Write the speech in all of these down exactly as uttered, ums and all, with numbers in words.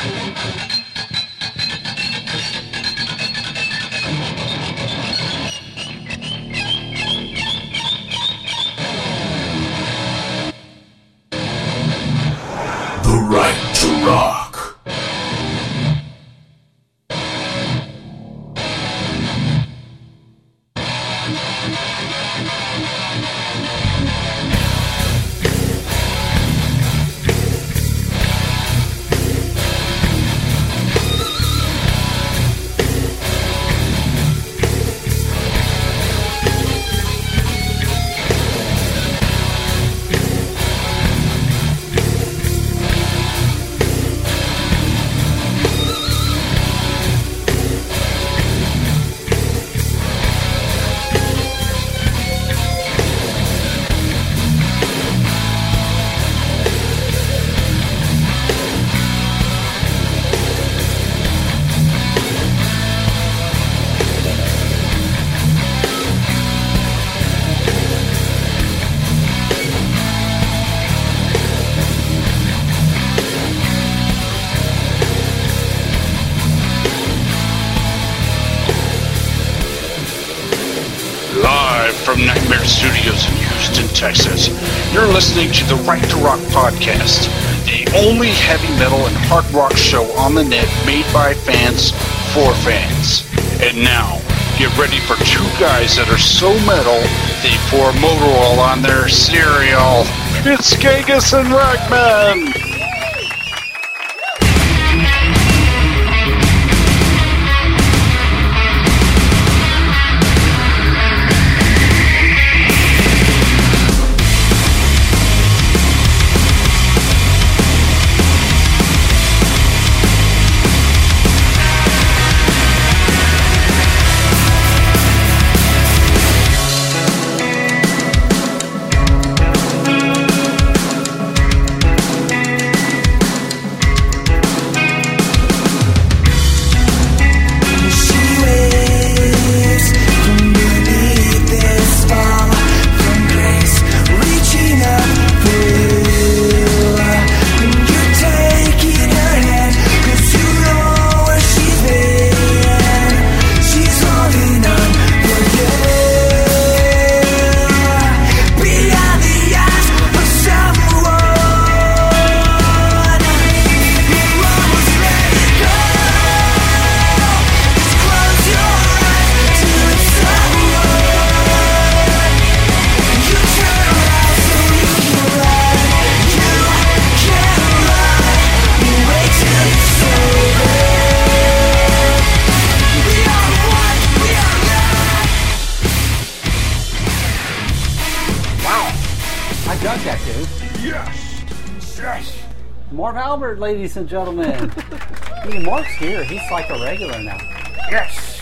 From Nightmare Studios in Houston, Texas, you're listening to the Right to Rock podcast, the only heavy metal and hard rock show on the net made by fans for fans. And now, get ready for two guys that are so metal, they pour motor oil on their cereal. It's Genghis and Ragman! Ladies and gentlemen, hey, Mark's here. He's like a regular now. Yes.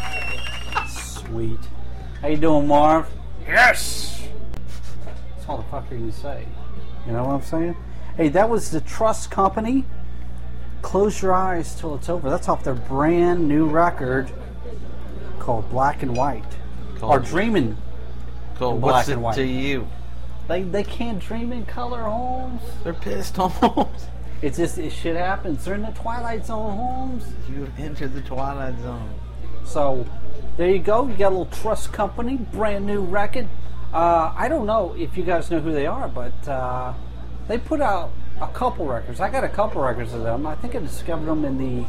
Sweet. How you doing, Marv? Yes. That's all the fuck are you gonna say? You know what I'm saying? Hey, that was the Trust Company. Close Your Eyes Till It's Over. That's off their brand new record called Black and White. Called, or Dreaming. Called Black What's and It White. To You? They they can't dream in color, Holmes. They're pissed, Holmes. It's just, it shit happens. They're in the Twilight Zone, Holmes. You have entered the Twilight Zone. So, there you go. You got a little Trust Company, brand new record. Uh, I don't know if you guys know who they are, but uh, they put out a couple records. I got a couple records of them. I think I discovered them in the...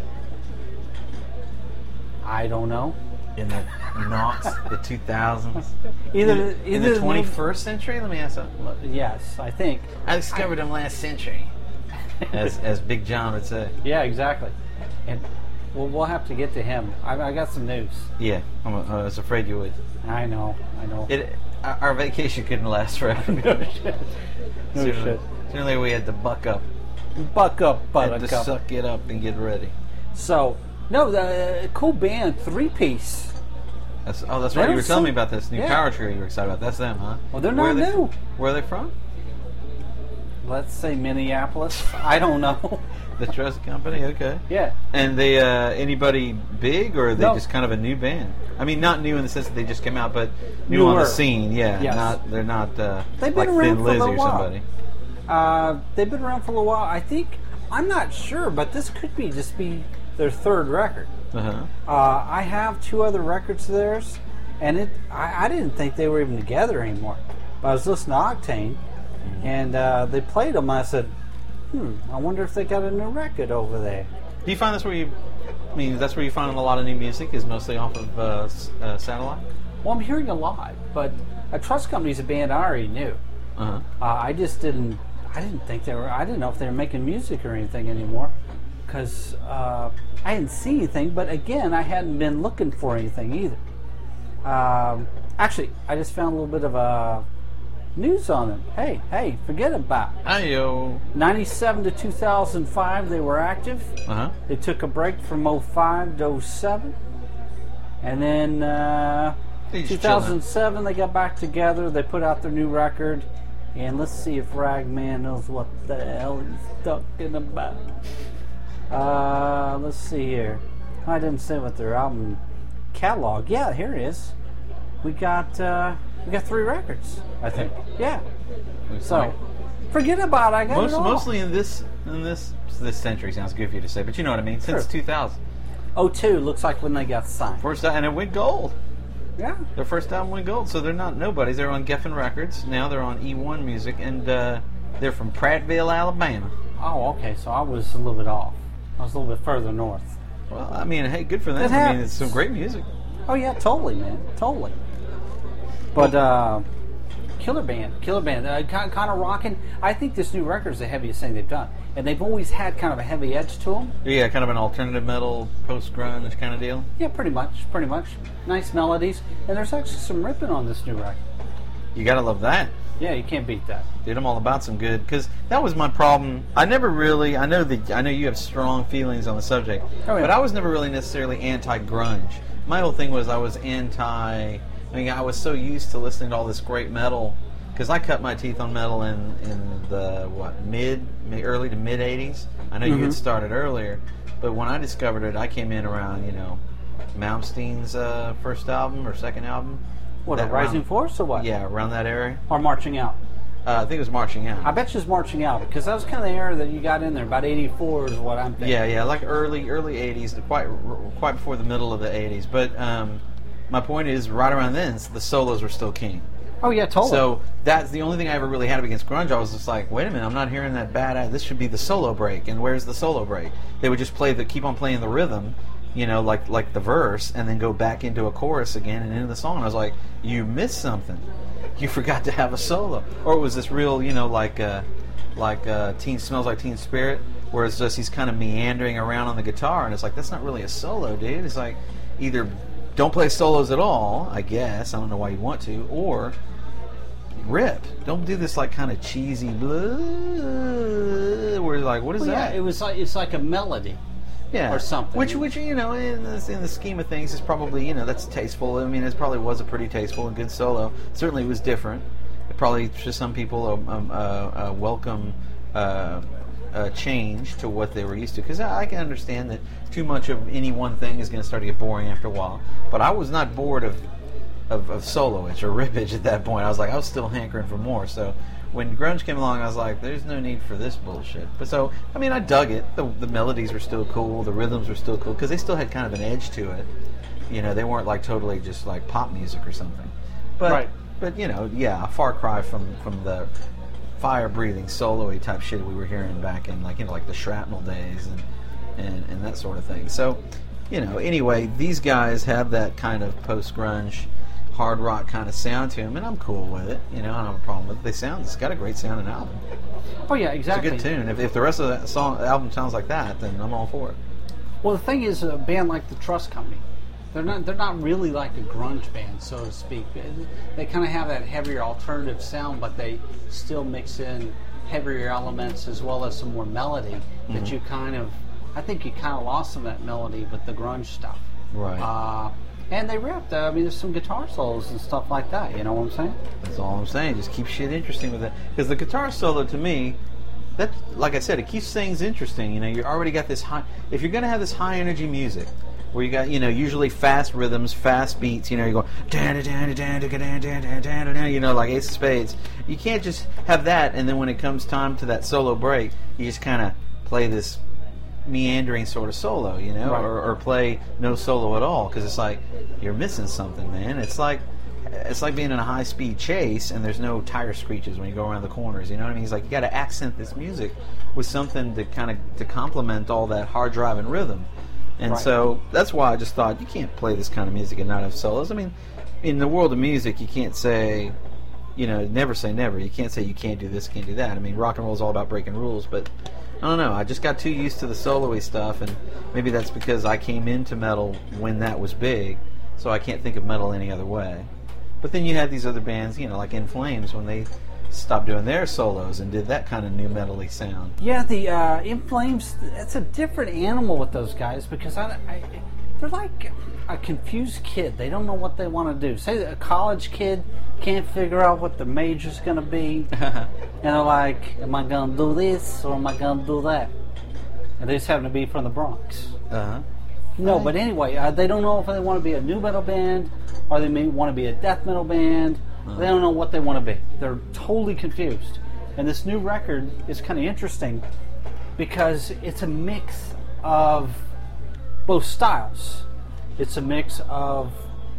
I don't know. In the noughts, the two thousands. Either, in, either in the twenty-first century? Let me ask something. Yes, I think. I discovered I, them last century. As as Big John would say. Yeah, exactly. And well, we'll have to get to him. I, I got some news. Yeah, I'm, I was afraid you would. I know, I know. It our vacation couldn't last forever. No shit. No sooner, shit. Sooner we had to buck up. Buck up, buttercup. Had to suck it up and get ready. So, no, the uh, cool band, Three Piece. That's, oh, that's right. You were telling me about this new yeah. power trio you were excited about. That's them, huh? Well, they're not Where new. They, where are they from? Let's say Minneapolis. I don't know. The Trust Company, okay. Yeah. And they uh, anybody big, or are they no. just kind of a new band? I mean, not new in the sense that they just came out, but new Newer. on the scene. Yeah. Yes. Not they're not uh, They've like been around Thin for a Lizzy little or while. somebody. Uh, they've been around for a little while. I think I'm not sure, but this could be just be their third record. Uh-huh. Uh, I have two other records of theirs, and it I, I didn't think they were even together anymore. But I was listening to Octane, mm-hmm. and uh, they played them. I said, hmm, I wonder if they got a new record over there. Do you find that's where you, I mean, that's where you find a lot of new music is mostly off of uh, s- uh, satellite? Well, I'm hearing a lot, but a Trust Company's a band I already knew. Uh-huh. Uh, I just didn't. I didn't think they were. I didn't know if they were making music or anything anymore, because uh, I hadn't seen anything. But again, I hadn't been looking for anything either. Um, actually, I just found a little bit of uh, news on them. Hey, hey, forget about it. Hi-yo. ninety-seven to two thousand five, they were active. Uh-huh. They took a break from oh five to oh seven, and then uh, He's two thousand seven they got back together. They put out their new record. And let's see if Ragman knows what the hell he's talking about. Uh, let's see here. I didn't say what their album catalog. Yeah, here it is. We got uh, we got three records, I think. Yeah. So forget about it. I got Most, it all. Mostly in this in this this century sounds goofy to say, but you know what I mean. Since Sure. two thousand, oh two looks like when they got signed. first and it went gold. Yeah. Their first album went gold, so they're not nobodies. They're on Geffen Records. Now they're on E one Music, and uh, they're from Prattville, Alabama. Oh, okay. So I was a little bit off. I was a little bit further north. Well, I mean, hey, good for them. It I mean, happens. it's some great music. Oh yeah, totally, man, totally. But uh, killer band, killer band, uh, kind, kind of rocking. I think this new record is the heaviest thing they've done, and they've always had kind of a heavy edge to them. Yeah, kind of an alternative metal, post grunge kind of deal. Yeah, pretty much, pretty much. Nice melodies, and there's actually some ripping on this new record. You gotta love that. Yeah, you can't beat that. Dude, I'm all about some good, because that was my problem. I never really, I know that I know you have strong feelings on the subject, Oh, yeah. but I was never really necessarily anti-grunge. My whole thing was I was anti, I mean, I was so used to listening to all this great metal, because I cut my teeth on metal in, in the, what, mid, mid early to mid eighties. I know you Mhm. had started earlier, but when I discovered it, I came in around, you know, Malmsteen's uh, first album or second album. What, a That Rising around- Force or what? Yeah, around that area. Or Marching Out? Uh, I think it was Marching Out. I bet you it's Marching Out, because that was kind of the era that you got in there. About eighty-four is what I'm thinking. Yeah, yeah, like early early eighties, quite quite before the middle of the eighties. But um, my point is, right around then, the solos were still king. Oh yeah, totally. So that's the only thing I ever really had against grunge. I was just like, wait a minute, I'm not hearing that bad. This should be the solo break. And where's the solo break? They would just play the keep on playing the rhythm, you know, like like the verse, and then go back into a chorus again and into the song. And I was like, you missed something. You forgot to have a solo. Or it was this real, you know, like uh, like uh, Teen Smells Like Teen Spirit, where it's just he's kind of meandering around on the guitar, and it's like, that's not really a solo, dude. It's like, either don't play solos at all, I guess, I don't know why you want to, or rip. Don't do this like kind of cheesy blah, where you're like, what is Well, that? yeah, it was like, it's like a melody. Yeah, or something. Which, which you know, in the, in the scheme of things, is probably, you know, that's tasteful. I mean, it probably was a pretty tasteful and good solo. Certainly, it was different. It probably, to some people, a, a, a welcome uh, uh, change to what they were used to. Because I, I can understand that too much of any one thing is going to start to get boring after a while. But I was not bored of of, of soloage or rippage at that point. I was like, I was still hankering for more. So when grunge came along, I was like, there's no need for this bullshit. But so, I mean, I dug it. The, the melodies were still cool. The rhythms were still cool because they still had kind of an edge to it. You know, they weren't like totally just like pop music or something. But, Right. but you know, yeah, a far cry from, from the fire-breathing, solo-y type shit we were hearing back in, like, you know, like the Shrapnel days and, and, and that sort of thing. So, you know, anyway, these guys have that kind of post-grunge, hard rock kind of sound to them, and I'm cool with it. You know, I don't have a problem with it. They sound, it's got a great sounding album. Oh yeah, It's exactly. a good tune. If, if the rest of that song album sounds like that, then I'm all for it. Well, the thing is, a band like the Trust Company, they're not they're not really like a grunge band, so to speak. They kind of have that heavier alternative sound, but they still mix in heavier elements as well as some more melody. Mm-hmm. That you kind of, I think you kind of lost some of that melody with the grunge stuff. Right. Uh, and they ripped. Uh, I mean, there's some guitar solos and stuff like that. You know what I'm saying? That's all I'm saying. Just keep shit interesting with it. Because the guitar solo, to me, that, like I said, it keeps things interesting. You know, you already got this high. If you're going to have this high energy music, where you got, you know, usually fast rhythms, fast beats, you know, you go, dan dan dan dan dan dan dan dan, you know, like Ace of Spades. You can't just have that, and then when it comes time to that solo break, you just kind of play this meandering sort of solo, you know, Right. or, or play no solo at all, because it's like you're missing something, man. It's like it's like being in a high speed chase and there's no tire screeches when you go around the corners. You know what I mean? It's like you got to accent this music with something to kind of to complement all that hard driving rhythm. And Right. so that's why I just thought you can't play this kind of music and not have solos. I mean, in the world of music, you can't say, you know, never say never. You can't say you can't do this, can't do that. I mean, rock and roll is all about breaking rules, but I don't know. I just got too used to the solo-y stuff, and maybe that's because I came into metal when that was big, so I can't think of metal any other way. But then you had these other bands, you know, like In Flames, when they stopped doing their solos and did that kind of new metal-y sound. Yeah, the uh, In Flames, it's a different animal with those guys because I, I, they're like a confused kid. They don't know what they want to do. Say that a college kid can't figure out what the major's going to be, and they're like, am I going to do this or am I going to do that? And they just happen to be from the Bronx. Uh-huh. No, but anyway, uh, they don't know if they want to be a new metal band or they may want to be a death metal band. They don't know what they want to be. They're totally confused. And this new record is kind of interesting because it's a mix of both styles. It's a mix of,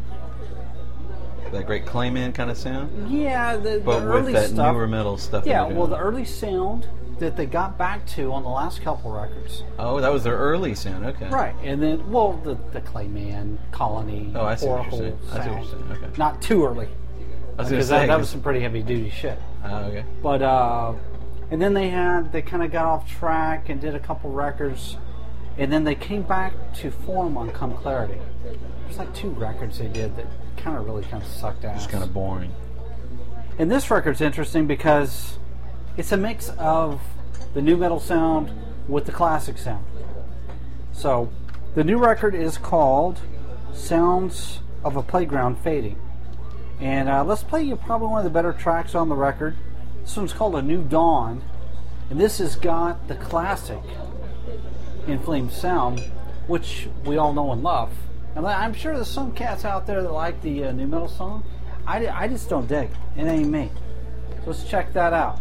That great Clayman kind of sound, yeah, the, but the with early that stuff. newer metal stuff. Yeah, that they're well, the doing. early sound that they got back to on the last couple records. Oh, that was their early sound. Okay. Right, and then, well, the, the Clayman, Colony, Oh, I see what you're Oracle saying. I see what you're sound. saying. Okay. Not too early. I was gonna Because say that, that was some pretty heavy duty shit. Oh, okay. But uh, and then they had they kind of got off track and did a couple records, and then they came back to form on Come Clarity. There's like two records they did that kind of really kind of sucked ass. It's kind of boring. And this record's interesting because it's a mix of the new metal sound with the classic sound. So the new record is called Sounds of a Playground Fading. And uh, let's play you probably one of the better tracks on the record. This one's called A New Dawn. And this has got the classic In Flames sound, which we all know and love. And I'm sure there's some cats out there that like the uh, new metal song. I, I just don't dig it. It ain't me. So let's check that out.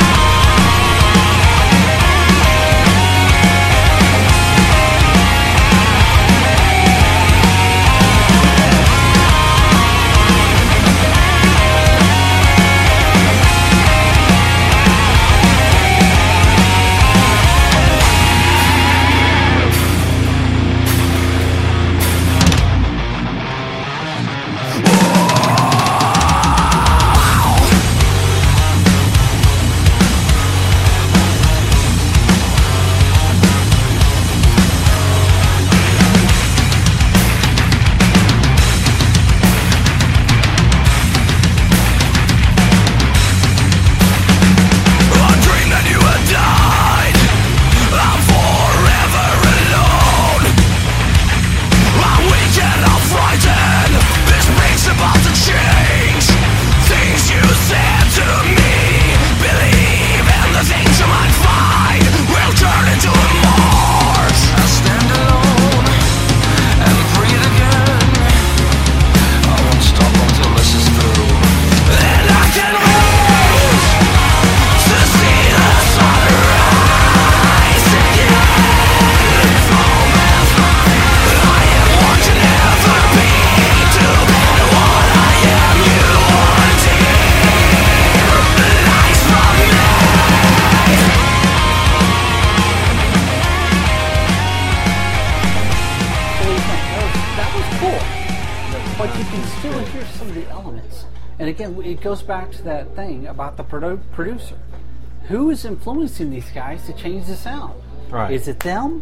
But you can still hear some of the elements. And again, it goes back to that thing about the produ- producer. Who is influencing these guys to change the sound? Right. Is it them?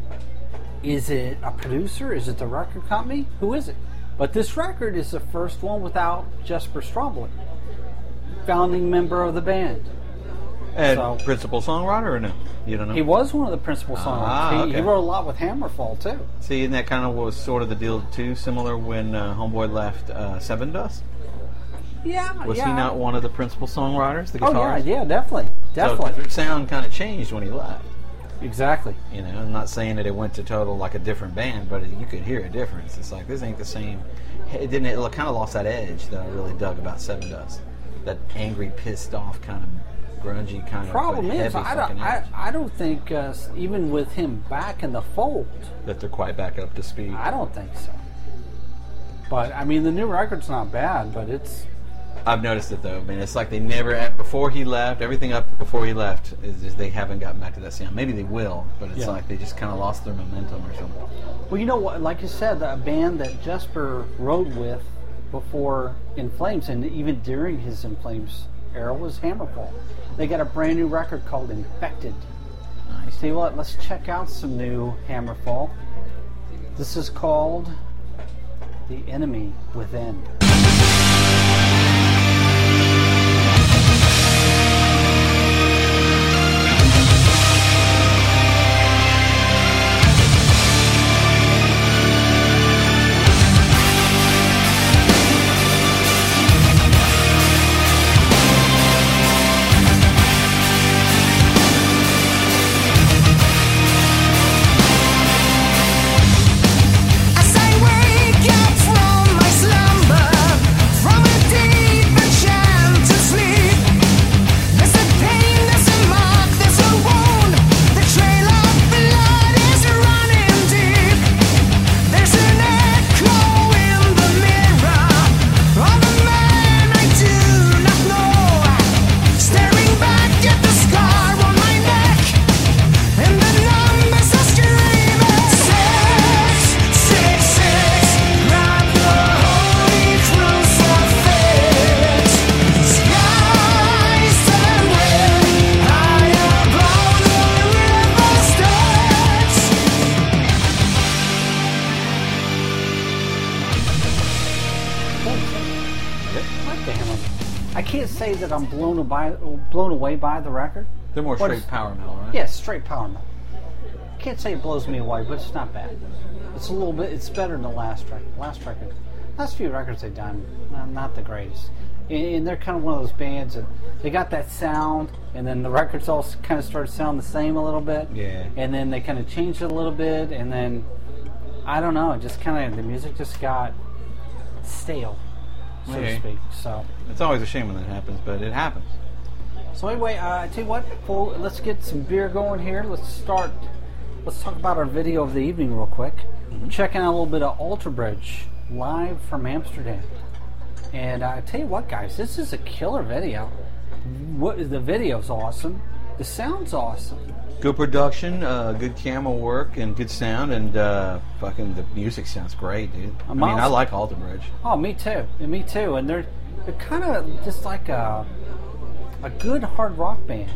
Is it a producer? Is it the record company? Who is it? But this record is the first one without Jesper Stromboli, founding member of the band. And So- principal songwriter or no? You don't know? He was one of the principal songwriters. Ah, he, okay. he wrote a lot with Hammerfall too. See, and that kind of was sort of the deal too, similar when uh, Homeboy left uh, Seven Dust. Yeah, Was yeah. he not one of the principal songwriters, the Oh yeah, guitarist? yeah, definitely, definitely, So the sound kind of changed when he left. exactly. You know, I'm not saying that it went to total like a different band, but you could hear a difference. It's like this ain't the same. It didn't. It kind of lost that edge that I really dug about Seven Dust. That angry, pissed off kind of grungy kind Problem of is, heavy I don't, fucking I, edge. I don't think uh, even with him back in the fold, that they're quite back up to speed. I don't think so. But I mean, the new record's not bad, but it's. I've noticed it though. I mean, it's like they never before he left. Everything up before he left is just they haven't gotten back to that sound. Maybe they will, but it's Yeah. like they just kind of lost their momentum or something. Well, you know what? Like you said, a band that Jesper rode with before In Flames, and even during his In Flames era, was Hammerfall. They got a brand new record called Infected. Nice. Tell you what, let's check out some new Hammerfall. This is called The Enemy Within. As I wake up from my slumber, from I can't say that I'm blown away, blown away by the record. They're more But straight it's- power metal, right? Yeah, straight power metal. Can't say it blows me away, but it's not bad. It's a little bit. It's better than the last record. Last record, last few records they've done, not, not the greatest. And, and they're kind of one of those bands that they got that sound, and then the records all kind of started sounding the same a little bit. Yeah. And then they kind of changed it a little bit, and then I don't know. It just kind of the music just got stale, so Okay. to speak. So. It's always a shame when that happens, but it happens. So anyway, uh, I tell you what, Paul, let's get some beer going here. Let's start. Let's talk about our video of the evening real quick. Mm-hmm. Checking out a little bit of Alter Bridge live from Amsterdam. And uh, I tell you what, guys, this is a killer video. What the video's awesome. The sound's awesome. Good production, uh, good camera work, and good sound, and uh, fucking the music sounds great, dude. I mean, Miles- I like Alter Bridge. Oh, me too. And me too. And they're they're kind of just like a a good hard rock band.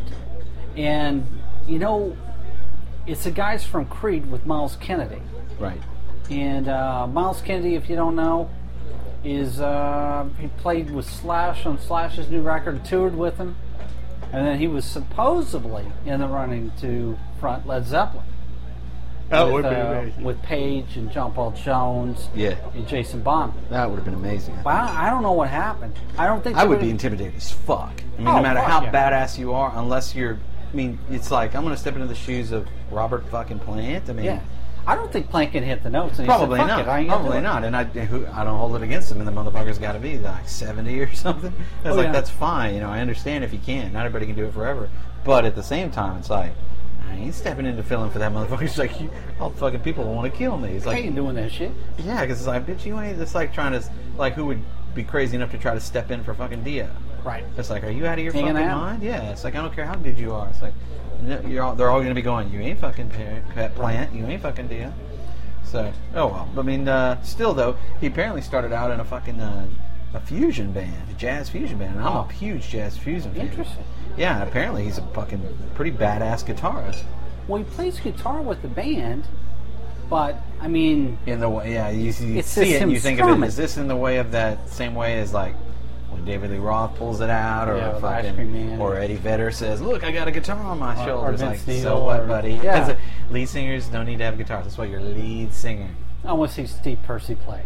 And you know, it's the guys from Creed with Miles Kennedy. Right. And uh, Miles Kennedy, if you don't know, is uh, he played with Slash on Slash's new record, toured with him, and then he was supposedly in the running to front Led Zeppelin. That with, would be uh, amazing. with Page and John Paul Jones, Yeah. and Jason Bonham. That would have been amazing. But I, I don't know what happened. I don't think I they would be would've- intimidated as fuck. I mean, Oh, no matter fuck how yeah. badass you are, unless you're. I mean, it's like I'm going to step into the shoes of Robert fucking Plant. I mean, Yeah, I don't think Plank can hit the notes. And he probably said, Fuck not. It, I ain't gonna Probably do it." not. And I, who, I don't hold it against him. And the motherfucker's got to be like seventy or something. It's Oh, like yeah. that's fine. You know, I understand if you can. Not everybody can do it forever. But at the same time, it's like I ain't stepping into filling for that motherfucker. It's like you, all fucking people want to kill me. It's I like ain't doing that shit. yeah, because it's like bitch, you ain't. It's like trying to like who would be crazy enough to try to step in for fucking Dio. Right. It's like, are you out of your Hanging fucking out. mind? Yeah, it's like I don't care how good you are. It's like you're all, they're all going to be going. You ain't fucking Pet Pet Plant. You ain't fucking Dio. So, oh well. I mean, uh, still though, he apparently started out in a fucking uh, a fusion band, a jazz fusion band. And I'm Oh. a huge jazz fusion fan. Interesting. Yeah, and apparently he's a fucking pretty badass guitarist. Well, he plays guitar with the band, but I mean, In the way, yeah, you, you It's see just it and him you think of it. strumming. Is this in the way of that same way as like when David Lee Roth pulls it out, or Yeah, with Ice fucking, Cream Man. or Eddie Vedder says, "Look, I got a guitar on my Or- shoulder." or It's Vince like, Neil, so what, or- buddy? yeah. Because lead singers don't need to have guitars. That's why you're lead singer. I want to see Steve Percy play.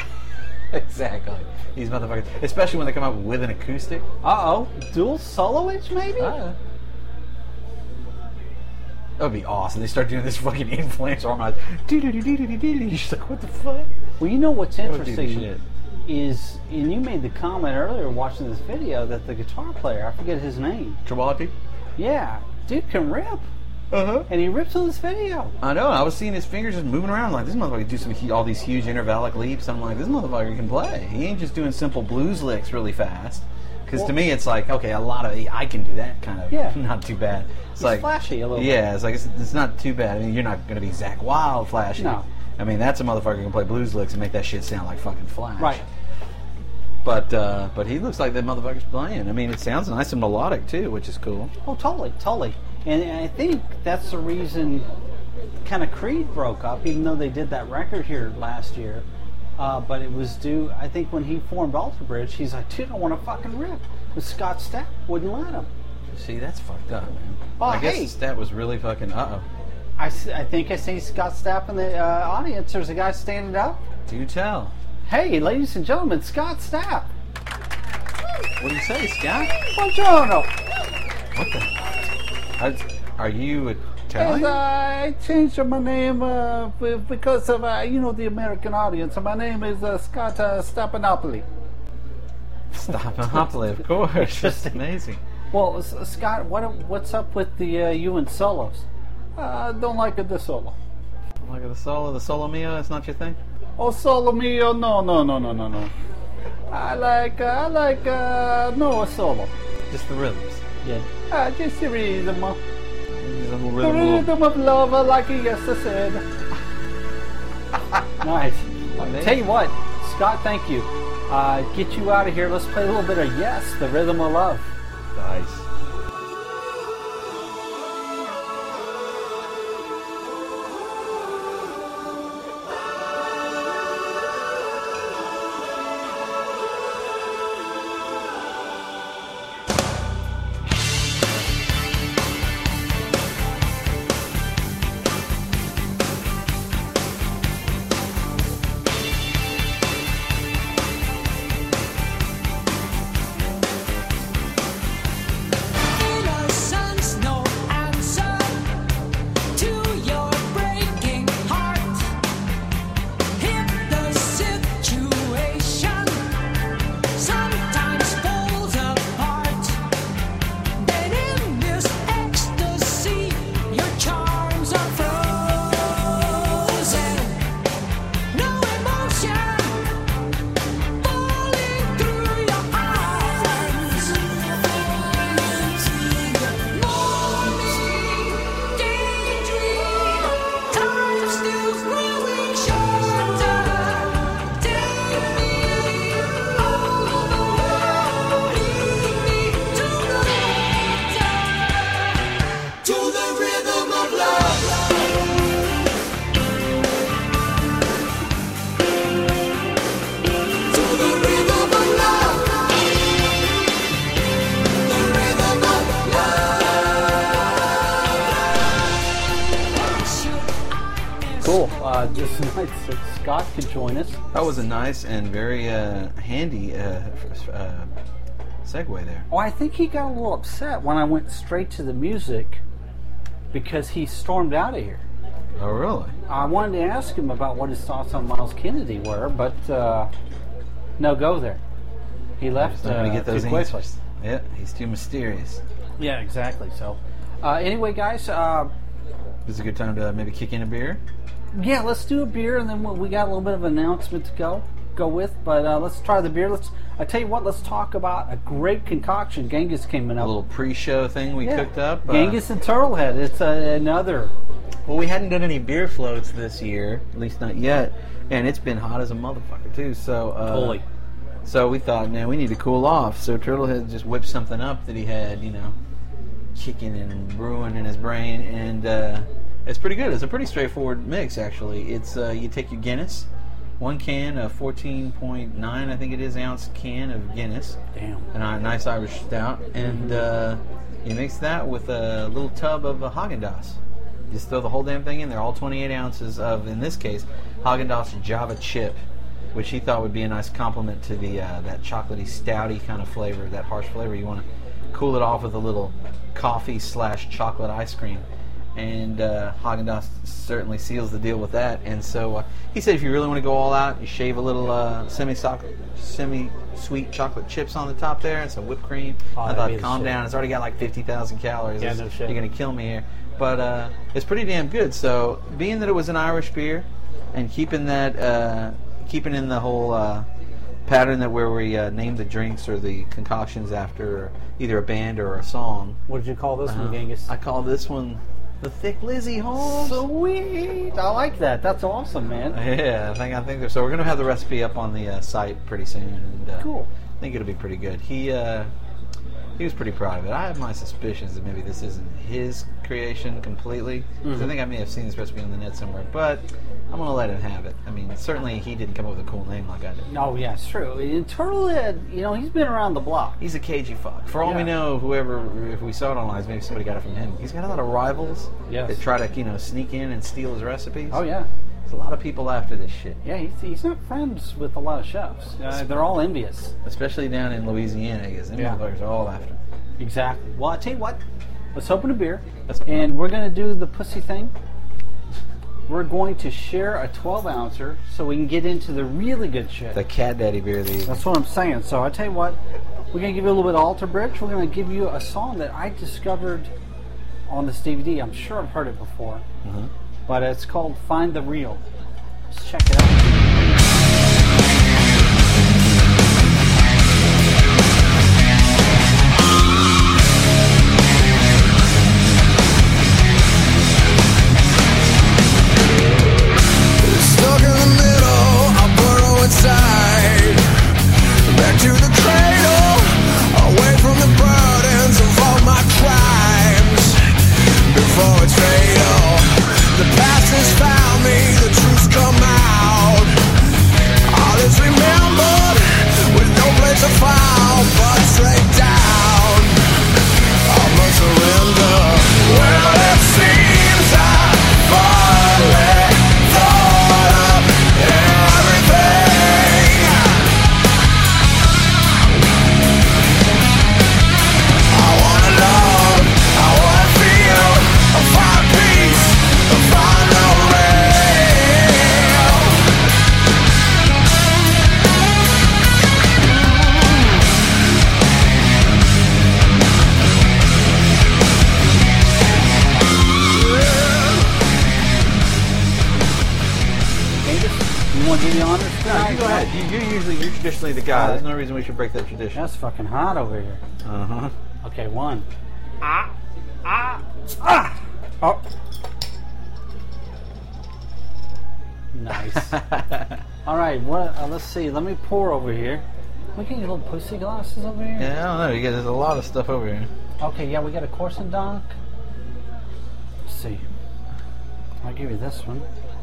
Exactly. These motherfuckers, especially when they come up with an acoustic. Uh oh, dual soloage maybe? Ah. That would be awesome. They start doing this fucking influence harmonized. You're just like, what the fuck? Well, you know what's That would be the interesting? shit. is, and you made the comment earlier watching this video that the guitar player, I forget his name. Trabati? Yeah, dude can rip. Uh-huh. And he rips on this video. I know. I was seeing his fingers just moving around. Like, this motherfucker can do some hu- all these huge intervallic leaps. I'm like, this motherfucker can play. He ain't just doing simple blues licks really fast. Because Well- to me, it's like, okay, a lot of I can do that kind of. Yeah. Not too bad. It's He's like flashy a little Yeah, it's like it's, it's not too bad. I mean, you're not going to be Zach Wild flashy. No. I mean, that's a motherfucker who can play blues licks and make that shit sound like fucking Flash. Right. But uh, but he looks like that motherfucker's playing. I mean, it sounds nice and melodic too, which is cool. Oh, totally, totally. And I think that's the reason kind of Creed broke up, even though they did that record here last year. Uh, but it was due, I think, when he formed Alter Bridge, he's like, dude, I want to fucking rip. But Scott Stapp wouldn't let him. See, that's fucked up, man. Oh, I guess hey. that was really fucking. Uh oh. I, s- I think I see Scott Stapp in the uh, audience. There's a guy standing up. Do tell. Hey, ladies and gentlemen, Scott Stapp. What do you say, Scott? Buongiorno. What the? Are, are you Yes, Italian? I changed my name uh, b- because of, uh, you know, the American audience. My name is uh, Scott uh, Stappanopoli. Stappanopoli, of course. That's amazing. Well, S- Scott, what what's up with the uh, you and solos? I uh, don't like the solo. Look at the solo, the solo mio. That's not your thing. Oh, solo mio, no, no, no, no, no, no. I like, uh, I like, uh, no solo. Just the rhythms. Yeah. Uh, just the rhythm. uh, Just a little The rhythm, a little- rhythm of love, uh, like he used to said. Nice. Amazing. Tell you what, Scott, thank you. Uh, get you out of here. Let's play a little bit of Yes, the Rhythm of Love. Nice. Innocence, no answer to your breaking heart. If the situation sometimes falls apart, then in this ecstasy your charms are frozen. No emotion falling through your eyes. Morning, daydream, time still growing shorter. Take me all the way, lead me to the water, to the rhythm of love. To the rhythm of love. The rhythm of love. Cool. Uh, this night that Scott could join us. That was a nice and very uh, handy uh, f- uh, segue there. Oh, I think he got a little upset when I went straight to the music because he stormed out of here. Oh, really? I wanted to ask him about what his thoughts on Miles Kennedy were, but uh, no go there. He left He's not going uh, to get those too quickly. answers. Yeah, he's too mysterious. Yeah, exactly. So, uh, anyway, guys, uh, This is a good time to maybe kick in a beer. yeah, let's do a beer, and then we- we got a little bit of an announcement to go go with. But uh, let's try the beer. Let's. I tell you what. Let's talk about a great concoction Genghis came in A up. little pre-show thing we Yeah. cooked up. uh, Genghis and Turtlehead. It's uh, another. Well, we hadn't done any beer floats this year, at least not yet, and it's been hot as a motherfucker too. So, uh, Totally. so we thought, man, we need to cool off. So Turtlehead just whipped something up that he had, you know, kicking and brewing in his brain, and uh, it's pretty good. It's a pretty straightforward mix, actually. It's uh, you take your Guinness, one can, a fourteen point nine, I think it is, ounce can of Guinness, Damn. and a nice Irish stout, and uh, you mix that with a little tub of uh, Haagen-Dazs. Just throw the whole damn thing in there, all twenty-eight ounces of, in this case, Haagen-Dazs Java chip, which he thought would be a nice complement to the uh, that chocolatey, stouty kind of flavor, that harsh flavor. You want to cool it off with a little coffee slash chocolate ice cream. and uh, Haagen-Dazs certainly seals the deal with that. And so uh, he said, if you really want to go all out, you shave a little uh, semi-chocolate, semi-sweet chocolate chips on the top there, and some whipped cream. Oh, I that'd be thought, the calm shit. down. It's already got like fifty thousand calories. Yeah, It's- no shit. You're gonna kill me here. But uh, it's pretty damn good. So being that it was an Irish beer, and keeping that, uh, keeping in the whole uh, pattern that where we uh, name the drinks or the concoctions after either a band or a song. What did you call this Uh, one, Genghis? I call this one the Thick Lizzie Holmes. Sweet. I like that. That's awesome, man. Yeah, I think I think so. We're gonna have the recipe up on the uh, site pretty soon, and uh, Cool. I think it'll be pretty good. He uh, he was pretty proud of it. I have my suspicions that maybe this isn't his creation completely. 'Cause Mm-hmm. I think I may have seen this recipe on the net somewhere, but I'm gonna let him have it. I mean, certainly he didn't come up with a cool name like I did. Oh, yeah, it's true. And Turtlehead, you know, he's been around the block. He's a cagey fuck. For all we Yeah. know, whoever, if we saw it online, maybe somebody got it from him. He's got a lot of rivals Yes. that try to, you know, sneak in and steal his recipes. Oh, yeah. There's a lot of people after this shit, Yeah, he's, he's not friends with a lot of chefs. Uh, they're all envious. especially down in Louisiana, because them Yeah. motherfuckers are all after him. Exactly. Well, I tell you what, let's open a beer, Let's- and we're going to do the pussy thing. We're going to share a twelve ouncer so we can get into the really good shit. The Cat Daddy beer of the evening. That's what I'm saying. So I tell you what, we're going to give you a little bit of Alter Bridge. We're going to give you a song that I discovered on this D V D. I'm sure I've heard it before, Mm-hmm. but it's called Find the Real. Let's check it out. Stuck in the middle, I burrow inside. Back to the cradle, away from the burdens of all my crimes. Before it's fatal, the past has found me, the truth's come out. All is remembered, with no place to fall, but straight down. I must surrender. Well, it seems I finally thought of everything. I wanna love, I wanna feel, I find peace, I find the real. Davis, you want to do the honors? No, you go ahead. You, you're usually, you're traditionally the guy. There's no reason we should break that tradition. That's fucking hot over here. Uh-huh. Okay, one. Ah, ah, ah. Oh. Nice. All right. What? Uh, let's see. Let me pour over here. We get your little pussy glasses over here. Yeah, I don't know. You guys, there's a lot of stuff over here. Okay. Yeah, we got a Corson Donk. Let's see. I'll give you this one.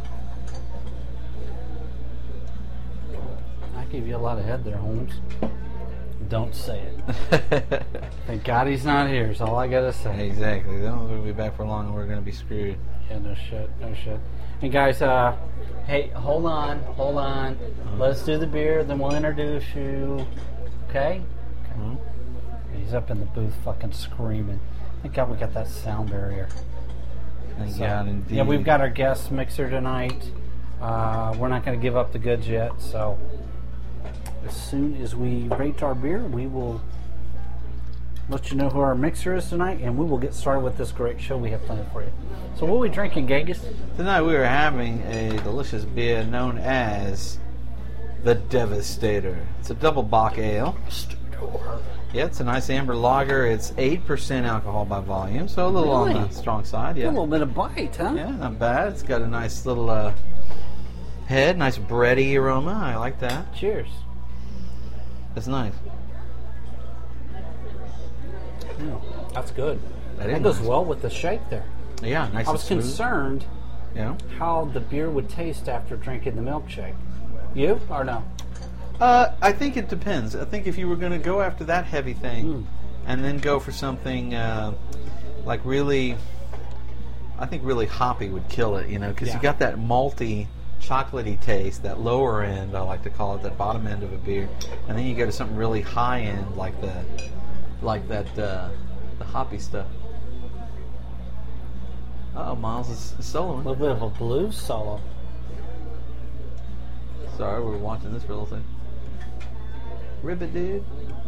I gave you a lot of head there, Holmes. Don't say it. Thank God he's not here. Is all I gotta say. Exactly. Then we'll be back for long and we're going to be screwed. Yeah, no shit, no shit. And guys, uh, hey, hold on, hold on. Let's do the beer, then we'll introduce you. Okay? Mhm. He's up in the booth fucking screaming. Thank God we got that sound barrier. Thank So, God, indeed. yeah, we've got our guest mixer tonight. Uh, we're not going to give up the goods yet, so as soon as we rate our beer, we will let you know who our mixer is tonight, and we will get started with this great show we have planned for you. So what are we drinking, Genghis? Tonight we are having a delicious beer known as the Devastator. It's a double Bock ale. Yeah, it's a nice amber lager. It's eight percent alcohol by volume, so a little on Really? the strong side. A Yeah, little bit of bite, huh? yeah, not bad. It's got a nice little uh, head, nice bready aroma. I like that. Cheers. That's nice. Yeah, that's good. That That is goes nice. well with the shake there. Yeah, nice I and was smooth. concerned Yeah. how the beer would taste after drinking the milkshake. You or no? Uh, I think it depends. I think if you were going to go after that heavy thing, Mm. and then go for something uh, like really, I think really hoppy would kill it. You know, because Yeah. you got that malty, chocolatey taste, that lower end, I like to call it, that bottom end of a beer, and then you go to something really high end like the, like that, uh, the hoppy stuff. Oh, Miles is, is A soloing. little bit of a blues solo. Sorry, we were watching this real thing. Ribbit, dude.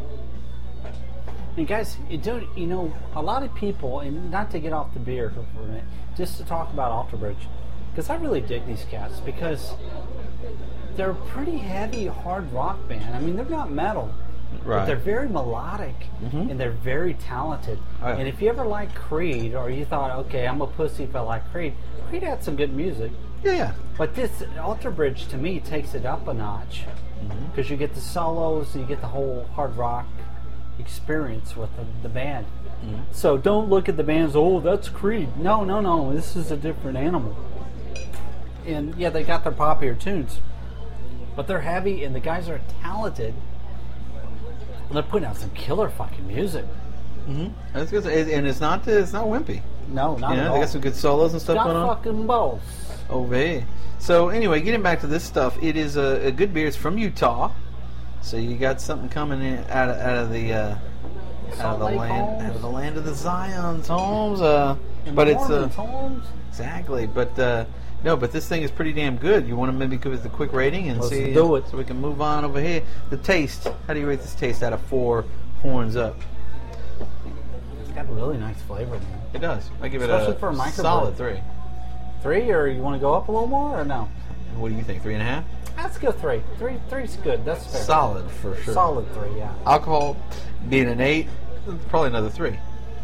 And guys, you don't, you know, a lot of people, and not to get off the beer for, for a minute, just to talk about Alter Bridge, because I really dig these cats because they're a pretty heavy hard rock band. I mean, they're not metal, Right. but they're very melodic Mhm. and they're very talented. Oh, yeah. And if you ever liked Creed, or you thought, okay, I'm a pussy if I like Creed, Creed had some good music. Yeah, yeah. But this Alter Bridge to me takes it up a notch because you get the solos, you get the whole hard rock experience with the, the band. So don't look at the bands. Oh, that's Creed. No, no, no. This is a different animal. And yeah, they got their popular tunes, but they're heavy, and the guys are talented. And they're putting out some killer fucking music. Mm-hmm. That's good. It- And it's not it's not wimpy. No, not You at know, all. they got some good solos and stuff got going on. fucking balls. Oh, hey. So anyway, getting back to this stuff, it is a, a good beer. It's from Utah, so you got something coming in out of, out of the uh, out Salt of the Lake land, Homes. out of the land of the Zions, Holmes. Uh, And but it's uh, Mormons, Holmes. exactly. But uh, no, but this thing is pretty damn good. You want to maybe give it a quick rating and Let's see, do it. so we can move on over here. The taste. How do you rate this taste out of four horns up? It's got a really nice flavor, man. It does. I give it Especially a for a microbrew. solid three. Three, or you want to go up a little more, or no? What do you think? Three and a half? Let's go three. Three, three's good. That's fair. Solid for sure. Solid three, yeah. Alcohol being an eight, probably another three.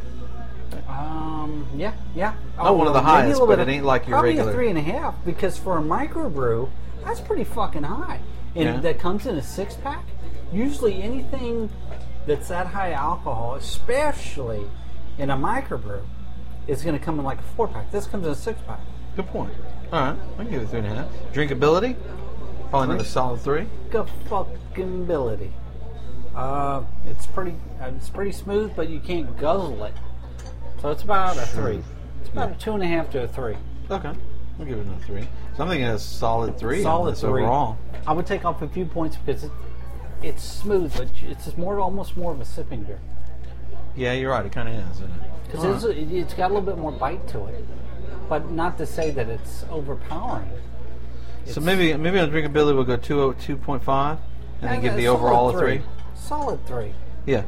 Um, yeah, yeah. Not one of the maybe a highest, little but bit it of- ain't like your probably regular- a three and a half, because for a microbrew, that's pretty fucking high. And Yeah. that comes in a six pack. Usually, anything that's that high alcohol, especially in a microbrew, is going to come in like a four pack. This comes in a six pack. Good point. All right, I can give it three and a half. Drinkability, probably another Three. solid three. Good fucking ability. Uh, it's pretty, uh, it's pretty smooth, but you can't guzzle it. So it's about a three. It's about Yeah. a two and a half to a three. Okay, I'll give it another three. So I'm thinking a solid three. on Solid this three. overall. I would take off a few points because it, it's smooth, but it's just more, almost more of a sipping beer. Yeah, you're right. It kind of is, isn't it? Because All it's, right. it, it's got a little bit more bite to it, but not to say that it's overpowering. So It's- maybe maybe on drinkability we'll go two oh two point five, and then Yeah, give the solid overall a three. Solid three. Yeah.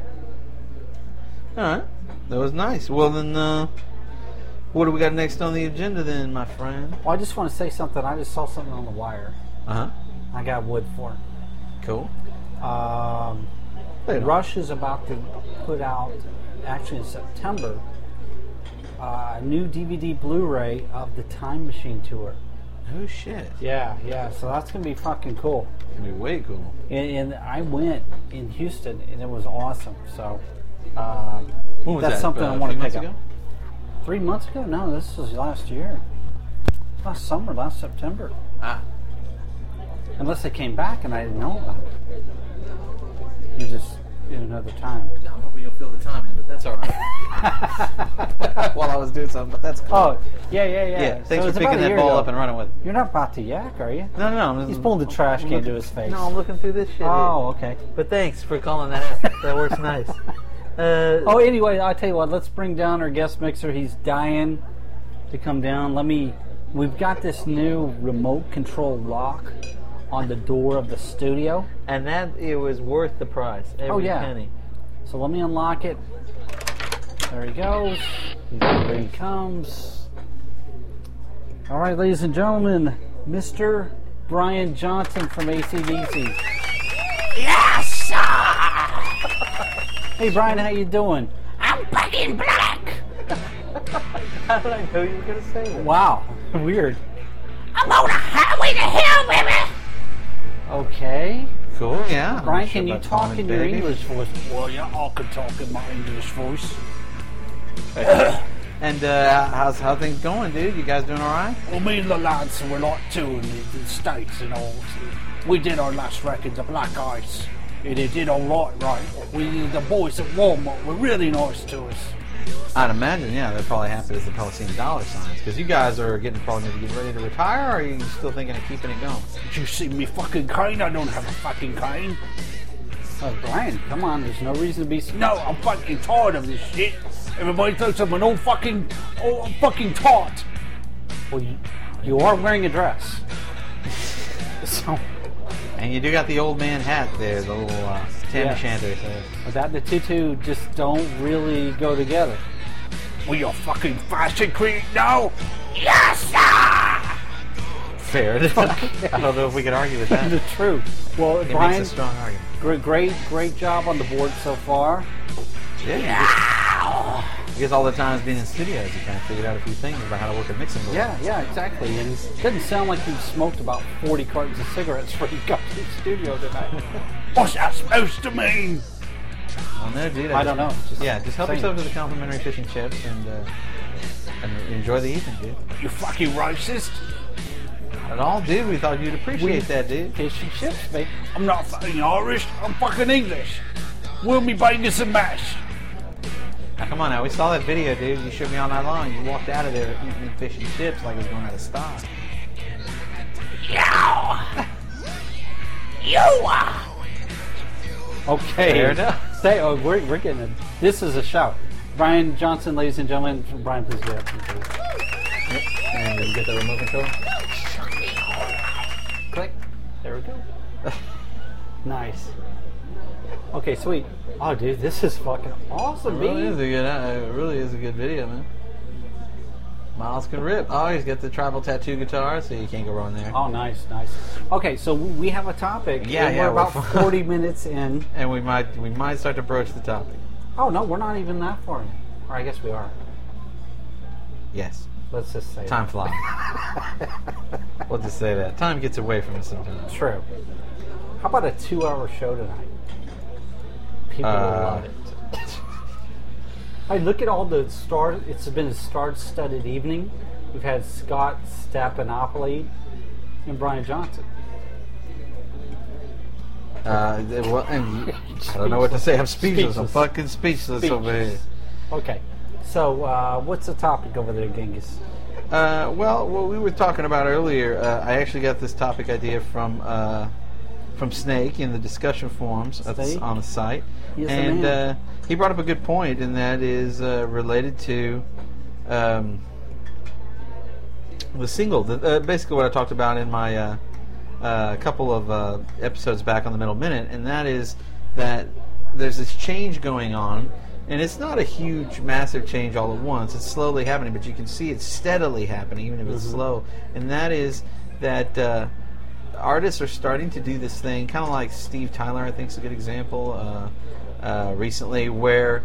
All right, that was nice. Well then, uh, what do we got next on the agenda then, my friend? Well, I just want to say something. I just saw something on the wire. Uh huh. I got wood for it. Cool. Um, Later. Rush is about to put out, actually in September, uh, a new D V D Blu-ray of the Time Machine tour. Oh shit. Yeah, yeah. So that's gonna be fucking cool. It'd be way cool. And, and I went in Houston, and it was awesome. So um, When was that's that? something Uh, I a want few to pick months up. ago? Three months ago? No, this was last year. Last summer, last September. Ah. Unless they came back and I didn't know about it. You just in another time. I'm hoping you'll fill the time in, but that's all right. While I was doing something, but that's cool. Oh, yeah, yeah, yeah. yeah. So Thanks it's for about picking a that year ball ago. up and running with it. You're not about to yak, are you? No, no, no. He's pulling the trash I'm can looking- to his face. No, I'm looking through this shit. Oh, okay. But thanks for calling that out. That works nice. Uh, Oh, anyway, I'll tell you what. Let's bring down our guest mixer. He's dying to come down. Let me. We've got this new remote control lock on the door of the studio. And that it was worth the price. Every Oh, yeah. penny. So let me unlock it. There he goes. There he comes. All right, ladies and gentlemen, Mister Brian Johnson from A C D C. Yes, sir! Hey, Brian, how you doing? I'm back in black! How did I know you were going to say that? Wow, weird. I'm on a highway to hell, baby! Okay. Cool, yeah. Brian, I'm sure can you about talk Tom in and your Baby. English voice? Well, yeah, I can talk in my English voice. And uh, how's how things going, dude? You guys doing all right? Well, me and the lads were like touring the, the States and all. We did our last record, The Black Ice. And it did all right, right? We, the boys at Walmart were really nice to us. I'd imagine, yeah, they're probably happy as they're probably seeing dollar signs because you guys are getting probably maybe getting ready to retire, or are you still thinking of keeping it going? Did you see me fucking cane? I don't have a fucking cane. Oh, Brian, come on. There's no reason to be. No, I'm fucking tired of this shit. Everybody thinks I'm an old fucking, old fucking tart. Well, you, you are wearing a dress. So, And you do got the old man hat there, the little uh, tam Yeah. o'shanter. So. that and the tutu just don't really go together. Will you fucking fashion creep now? Yes, sir! Fair. I don't know if we could argue with that. The truth. Well, It Brian, makes a strong argument. great, great, great job on the board so far. Yeah. I guess all the times being in studios, you kind of figured out a few things about how to work a mixing board. Yeah, yeah, exactly. And it doesn't sound like you've smoked about forty cartons of cigarettes before you got to the studio tonight. What's that supposed to mean? Well, no, dude. I just- don't know. Just yeah, just help saying. yourself to the complimentary fish and chips and, uh, and enjoy the evening, dude. You fucking racist? Not at all, dude. We thought you'd appreciate that, dude. Fish and chips, mate. I'm not fucking Irish. I'm fucking English. Will me bangers and mash. Now, come on now. We saw that video, dude. You showed me all night long. You walked out of there eating fish and chips like it was going out of style. You! You! uh, Okay. Fair enough. Say, oh, we're, we're getting it. This is a shout. Brian Johnson, ladies and gentlemen. Brian, please get up. Please. And you get the remote control. Click. There we go. Nice. Okay, sweet. Oh, dude, this is fucking awesome, It really B. is a good. Uh, it really is a good video, man. Miles can rip. Oh, he's got the tribal tattoo guitar, so you can't go wrong there. Oh, nice, nice. Okay, so we have a topic. Yeah, and yeah, We're we're about fine. forty minutes in. And we might we might start to broach the topic. Oh no, we're not even that far in. Or I guess we are. Yes. Let's just say Time flies. We'll just say that. Time gets away from us sometimes. True. How about a two-hour show tonight? People will Uh, love it. I look at all the stars. It's been a star-studded evening. We've had Scott Stappanopoulos and Brian Johnson. Uh, well, and I don't know what to say. I'm speechless. I'm Speechless. fucking speechless, over here. Speechless. Okay. So, uh, what's the topic over there, Genghis? Uh, well, what we were talking about earlier, uh, I actually got this topic idea from uh, from Snake in the discussion forums that's Snake? on the site, Yes, the and man. uh, he brought up a good point, and that is uh, related to um, the single. The, uh, basically, what I talked about in my uh, uh, couple of uh, episodes back on the Middle Minute, and that is that there's this change going on. And it's not a huge, massive change all at once. It's slowly happening, but you can see it's steadily happening, even if it's Mm-hmm. slow. And that is that uh, artists are starting to do this thing, kind of like Steve Tyler, I think is a good example, uh, uh, recently, where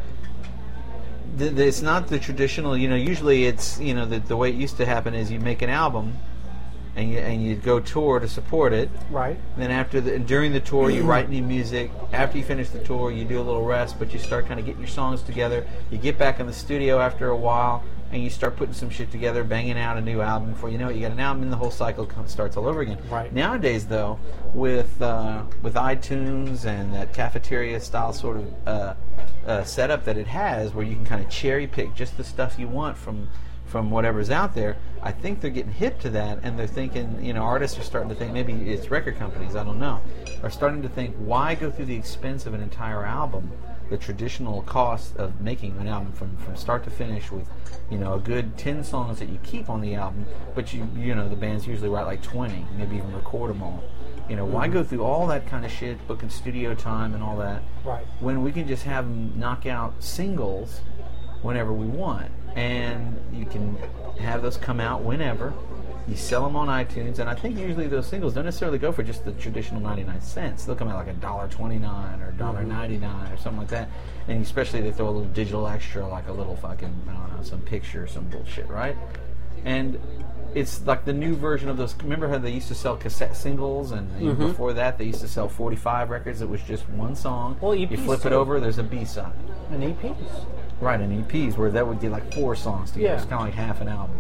th- th- it's not the traditional, you know, usually it's, you know, the, the way it used to happen is you make an album, and you, and you go tour to support it. Right. Then after the during the tour, you write new music. After you finish the tour, you do a little rest, but you start kind of getting your songs together. You get back in the studio after a while, and you start putting some shit together, banging out a new album. Before you know it, you got an album, and the whole cycle comes, starts all over again. Right. Nowadays, though, with uh, with iTunes and that cafeteria style sort of uh, uh, setup that it has, where you can kind of cherry pick just the stuff you want from. from whatever's out there, I think they're getting hip to that, and they're thinking, you know, artists are starting to think, maybe it's record companies, I don't know, are starting to think, why go through the expense of an entire album, the traditional cost of making an album from, from start to finish with, you know, a good ten songs that you keep on the album, but you, you know, the bands usually write like twenty, maybe even record them all. You know, why go through all that kind of shit, booking studio time and all that, Right. when we can just have them knock out singles whenever we want, and you can have those come out whenever. You sell them on iTunes, and I think usually those singles don't necessarily go for just the traditional ninety-nine cents. They'll come out like a dollar twenty-nine or a dollar ninety-nine or something like that. And especially they throw a little digital extra, like a little fucking, I don't know, some picture or some bullshit, right? And it's like the new version of those. Remember how they used to sell cassette singles, and even Mm-hmm. before that they used to sell forty-five records that was just one song. Well, E you Ps flip it too. over, there's a B-side. An E Ps. Right, and E Ps, where that would get like four songs together. Yeah. It's kind of like half an album.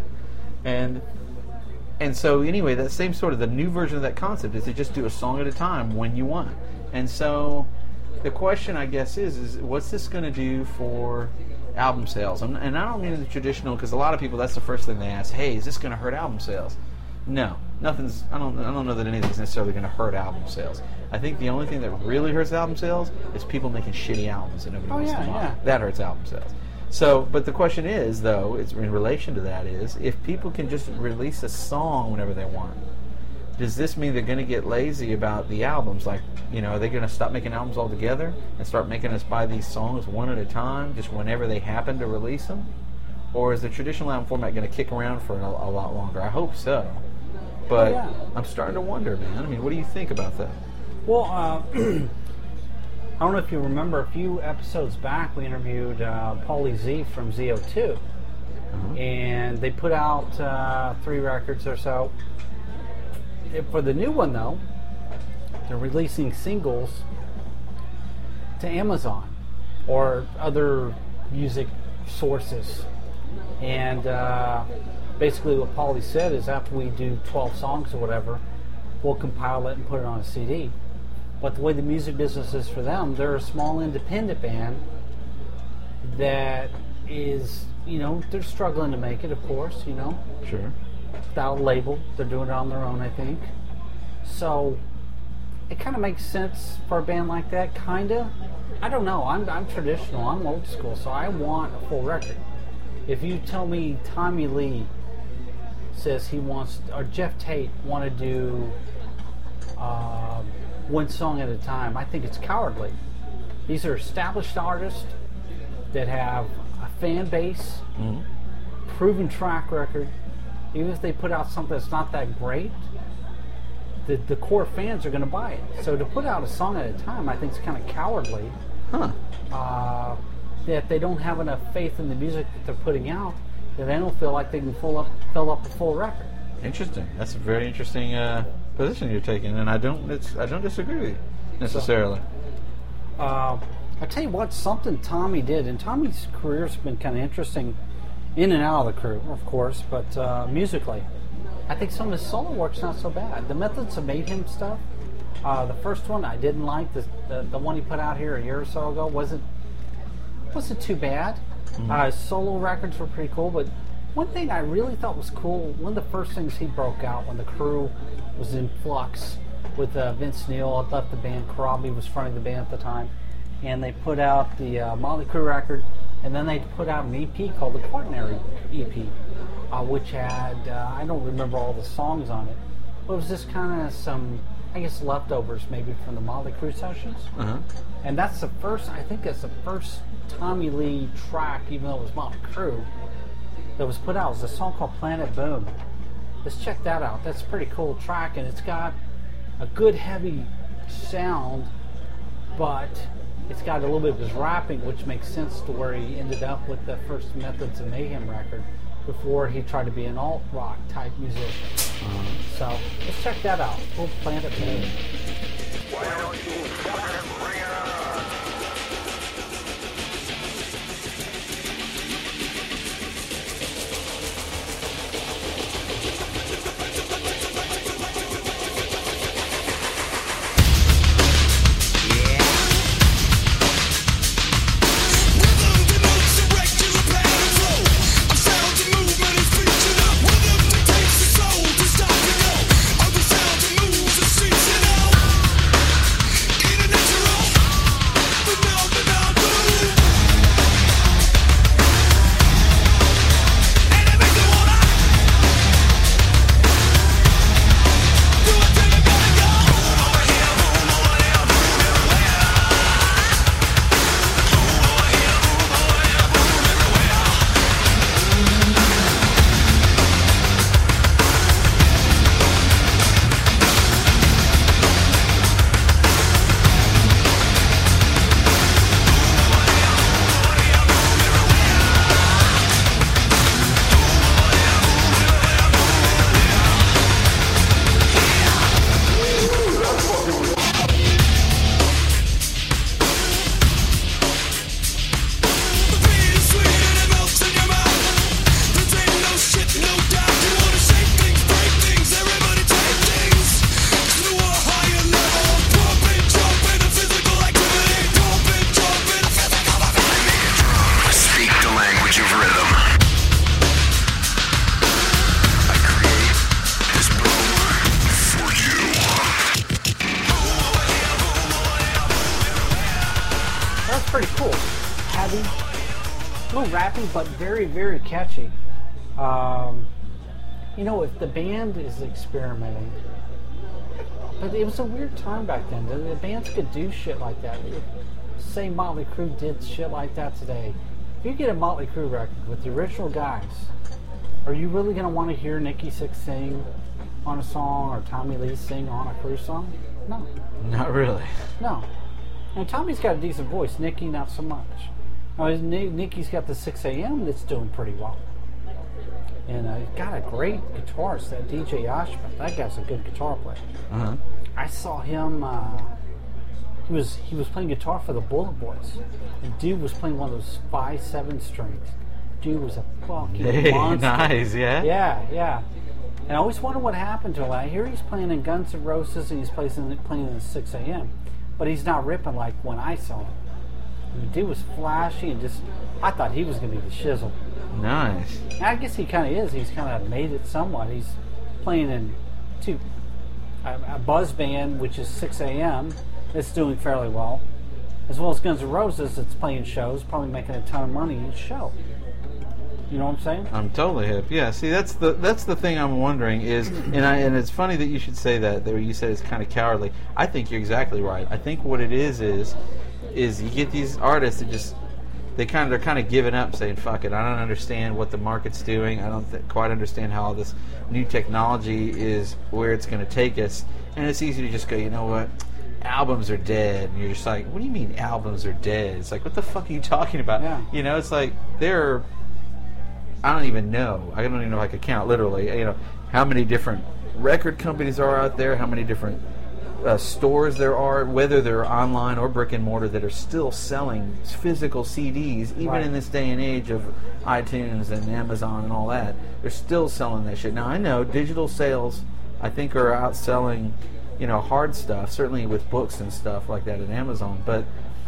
And and so anyway, that same sort of, the new version of that concept is to just do a song at a time when you want. And so the question, I guess, is, is what's this going to do for album sales? And, and I don't mean the traditional, because a lot of people, that's the first thing they ask, hey, is this going to hurt album sales? No, nothing's. I don't. I don't know that anything's necessarily going to hurt album sales. I think the only thing that really hurts album sales is people making shitty albums that nobody Oh, wants yeah, to buy. yeah. That hurts album sales. So, but the question is, though, is in relation to that is, if people can just release a song whenever they want, does this mean they're going to get lazy about the albums? Like, you know, are they going to stop making albums altogether and start making us buy these songs one at a time, just whenever they happen to release them? Or is the traditional album format going to kick around for a, a lot longer? I hope so. But Oh, yeah. I'm starting to wonder, man. I mean, what do you think about that? Well, uh, I don't know if you remember, a few episodes back we interviewed uh, Paulie Z from Z O two. Uh-huh. And they put out uh, three records or so. If- For the new one, though, they're releasing singles to Amazon or other music sources. And uh, basically what Paulie said is after we do twelve songs or whatever, we'll compile it and put it on a C D. But the way the music business is for them, they're a small independent band that is, you know, they're struggling to make it, of course, you know, Sure. without a label. They're doing it on their own, I think. So it kind of makes sense for a band like that, kind of. I don't know. I'm, I'm traditional. I'm old school, so I want a full record. If you tell me Tommy Lee says he wants, or Jeff Tate want to do uh, one song at a time, I think it's cowardly. These are established artists that have a fan base, Mhm. proven track record. Even if they put out something that's not that great, the, the core fans are going to buy it. So to put out a song at a time, I think is kind of cowardly. Huh. Uh, that they don't have enough faith in the music that they're putting out, that they don't feel like they can fill up, fill up a full record. Interesting. That's a very interesting uh, position you're taking, and I don't it's, I don't disagree with you necessarily. Uh, I tell you what, something Tommy did, and Tommy's career's been kind of interesting in and out of the crew, of course, but uh, musically, I think some of his solo work's not so bad. The Methods of Mayhem stuff, uh, the first one I didn't like. The, the the one he put out here a year or so ago wasn't wasn't too bad. Uh, his solo records were pretty cool, but one thing I really thought was cool, one of the first things he broke out when the crew was in flux with uh, Vince Neil had left the band, Karabi was fronting the band at the time, and they put out the uh, Motley Crue record, and then they put out an E P called the Quaternary E P, uh, which had, uh, I don't remember all the songs on it, but it was just kind of some, I guess, leftovers maybe from the Motley Crue sessions. Uh-huh. And that's the first, I think that's the first Tommy Lee track, even though it was Motley Crue, that was put out. It was a song called Planet Boom. Let's check that out. That's a pretty cool track, and it's got a good heavy sound, but it's got a little bit of his rapping, which makes sense to where he ended up with the first Methods of Mayhem record before he tried to be an alt-rock type musician. So let's check that out. Full Planet Boom. Why don't you fucking bring it on? Stop, you know. All the sounds and moves and streets, you know. little rappy, but very, very catchy. Um, you know, if the band is experimenting, but it was a weird time back then. The, the bands could do shit like that. If, say Motley Crue did shit like that today. If you get a Motley Crue record with the original guys, are you really going to want to hear Nikki Sixx sing on a song or Tommy Lee sing on a Crue song? No. Not really. No. And Tommy's got a decent voice. Nikki, not so much. Now, Nikki's got the six a.m. that's doing pretty well. And uh, he's got a great guitarist, that D J Ashman. That guy's a good guitar player. Uh-huh. I saw him, uh, he was he was playing guitar for the Bullet Boys. The dude was playing one of those five, seven strings. Dude was a fucking Hey, monster. nice, yeah? Yeah, yeah. And I always wonder what happened to him. I hear he's playing in Guns N' Roses and he's playing, playing in the six a.m. But he's not ripping like when I saw him. The dude was flashy and just, I thought he was going to be the shizzle. Nice. And I guess he kind of is. He's kind of made it somewhat. He's playing in two, a, a buzz band, which is six a.m. It's doing fairly well. As well as Guns N' Roses, it's playing shows, probably making a ton of money each show. You know what I'm saying? I'm totally hip. Yeah. See, that's the that's the thing I'm wondering is, and I and it's funny that you should say that. That you said it's kind of cowardly. I think you're exactly right. I think what it is is, is you get these artists that just they kind of they're kind of giving up, saying fuck it. I don't understand what the market's doing. I don't th- quite understand how this new technology is where it's going to take us. And it's easy to just go, you know what? Albums are dead. And you're just like, what do you mean albums are dead? It's like, what the fuck are you talking about? Yeah. You know, it's like they're. I don't even know. I don't even know if I could count literally. You know, how many different record companies are out there? How many different uh, stores there are, whether they're online or brick and mortar, that are still selling physical C Ds, even Right. in this day and age of iTunes and Amazon and all that. They're still selling that shit. Now I know digital sales, I think, are outselling, you know, hard stuff. Certainly with books and stuff like that at Amazon, but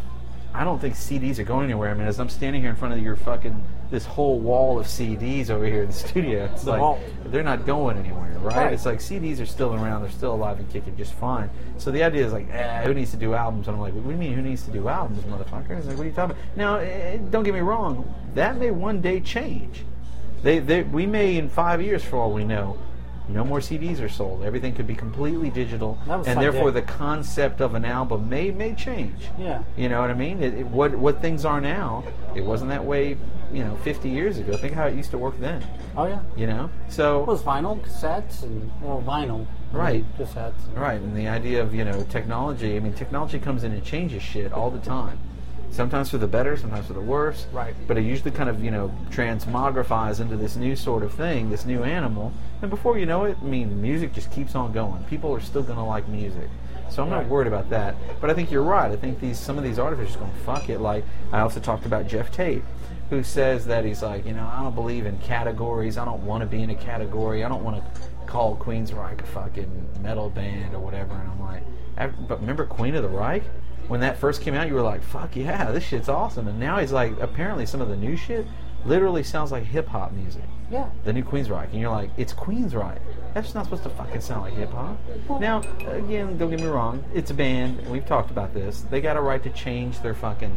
I don't think C Ds are going anywhere. I mean, as I'm standing here in front of your fucking, this whole wall of C Ds over here in the studio, it's The like, vault. they're not going anywhere, right? Right. It's like C Ds are still around, they're still alive and kicking just fine. So the idea is like, eh, who needs to do albums? And I'm like, what do you mean, who needs to do albums, motherfucker? It's like, what are you talking about? Now, eh, don't get me wrong, that may one day change. They, they, we may, in five years, for all we know, no more C Ds are sold. Everything could be completely digital, That was and fun therefore day. the concept of an album may may change. Yeah. You know what I mean? It, it, what what things are now, it wasn't that way, you know, fifty years ago. Think how it used to work then. Oh, yeah. You know, so It was vinyl, cassettes, and, well, vinyl. Right. Cassettes. right, and the idea of, you know, technology. I mean, technology comes in and changes shit all the time. Sometimes for the better, sometimes for the worse. Right. But it usually kind of, you know, transmogrifies into this new sort of thing, this new animal. And before you know it, I mean, music just keeps on going. People are still going to like music. So I'm not Right. worried about that. But I think you're right. I think these some of these artists are just going, fuck it. Like, I also talked about Jeff Tate, who says that he's like, you know, I don't believe in categories. I don't want to be in a category. I don't want to call Queensryche a fucking metal band or whatever. And I'm like, I- but remember Queen of the Reich? When that first came out, you were like, fuck yeah, this shit's awesome. And now he's like, apparently some of the new shit literally sounds like hip-hop music. Yeah. The new Queensryche. And you're like, it's Queensryche. That's not supposed to fucking sound like hip-hop. Now, again, don't get me wrong, it's a band, and we've talked about this. They got a right to change their fucking,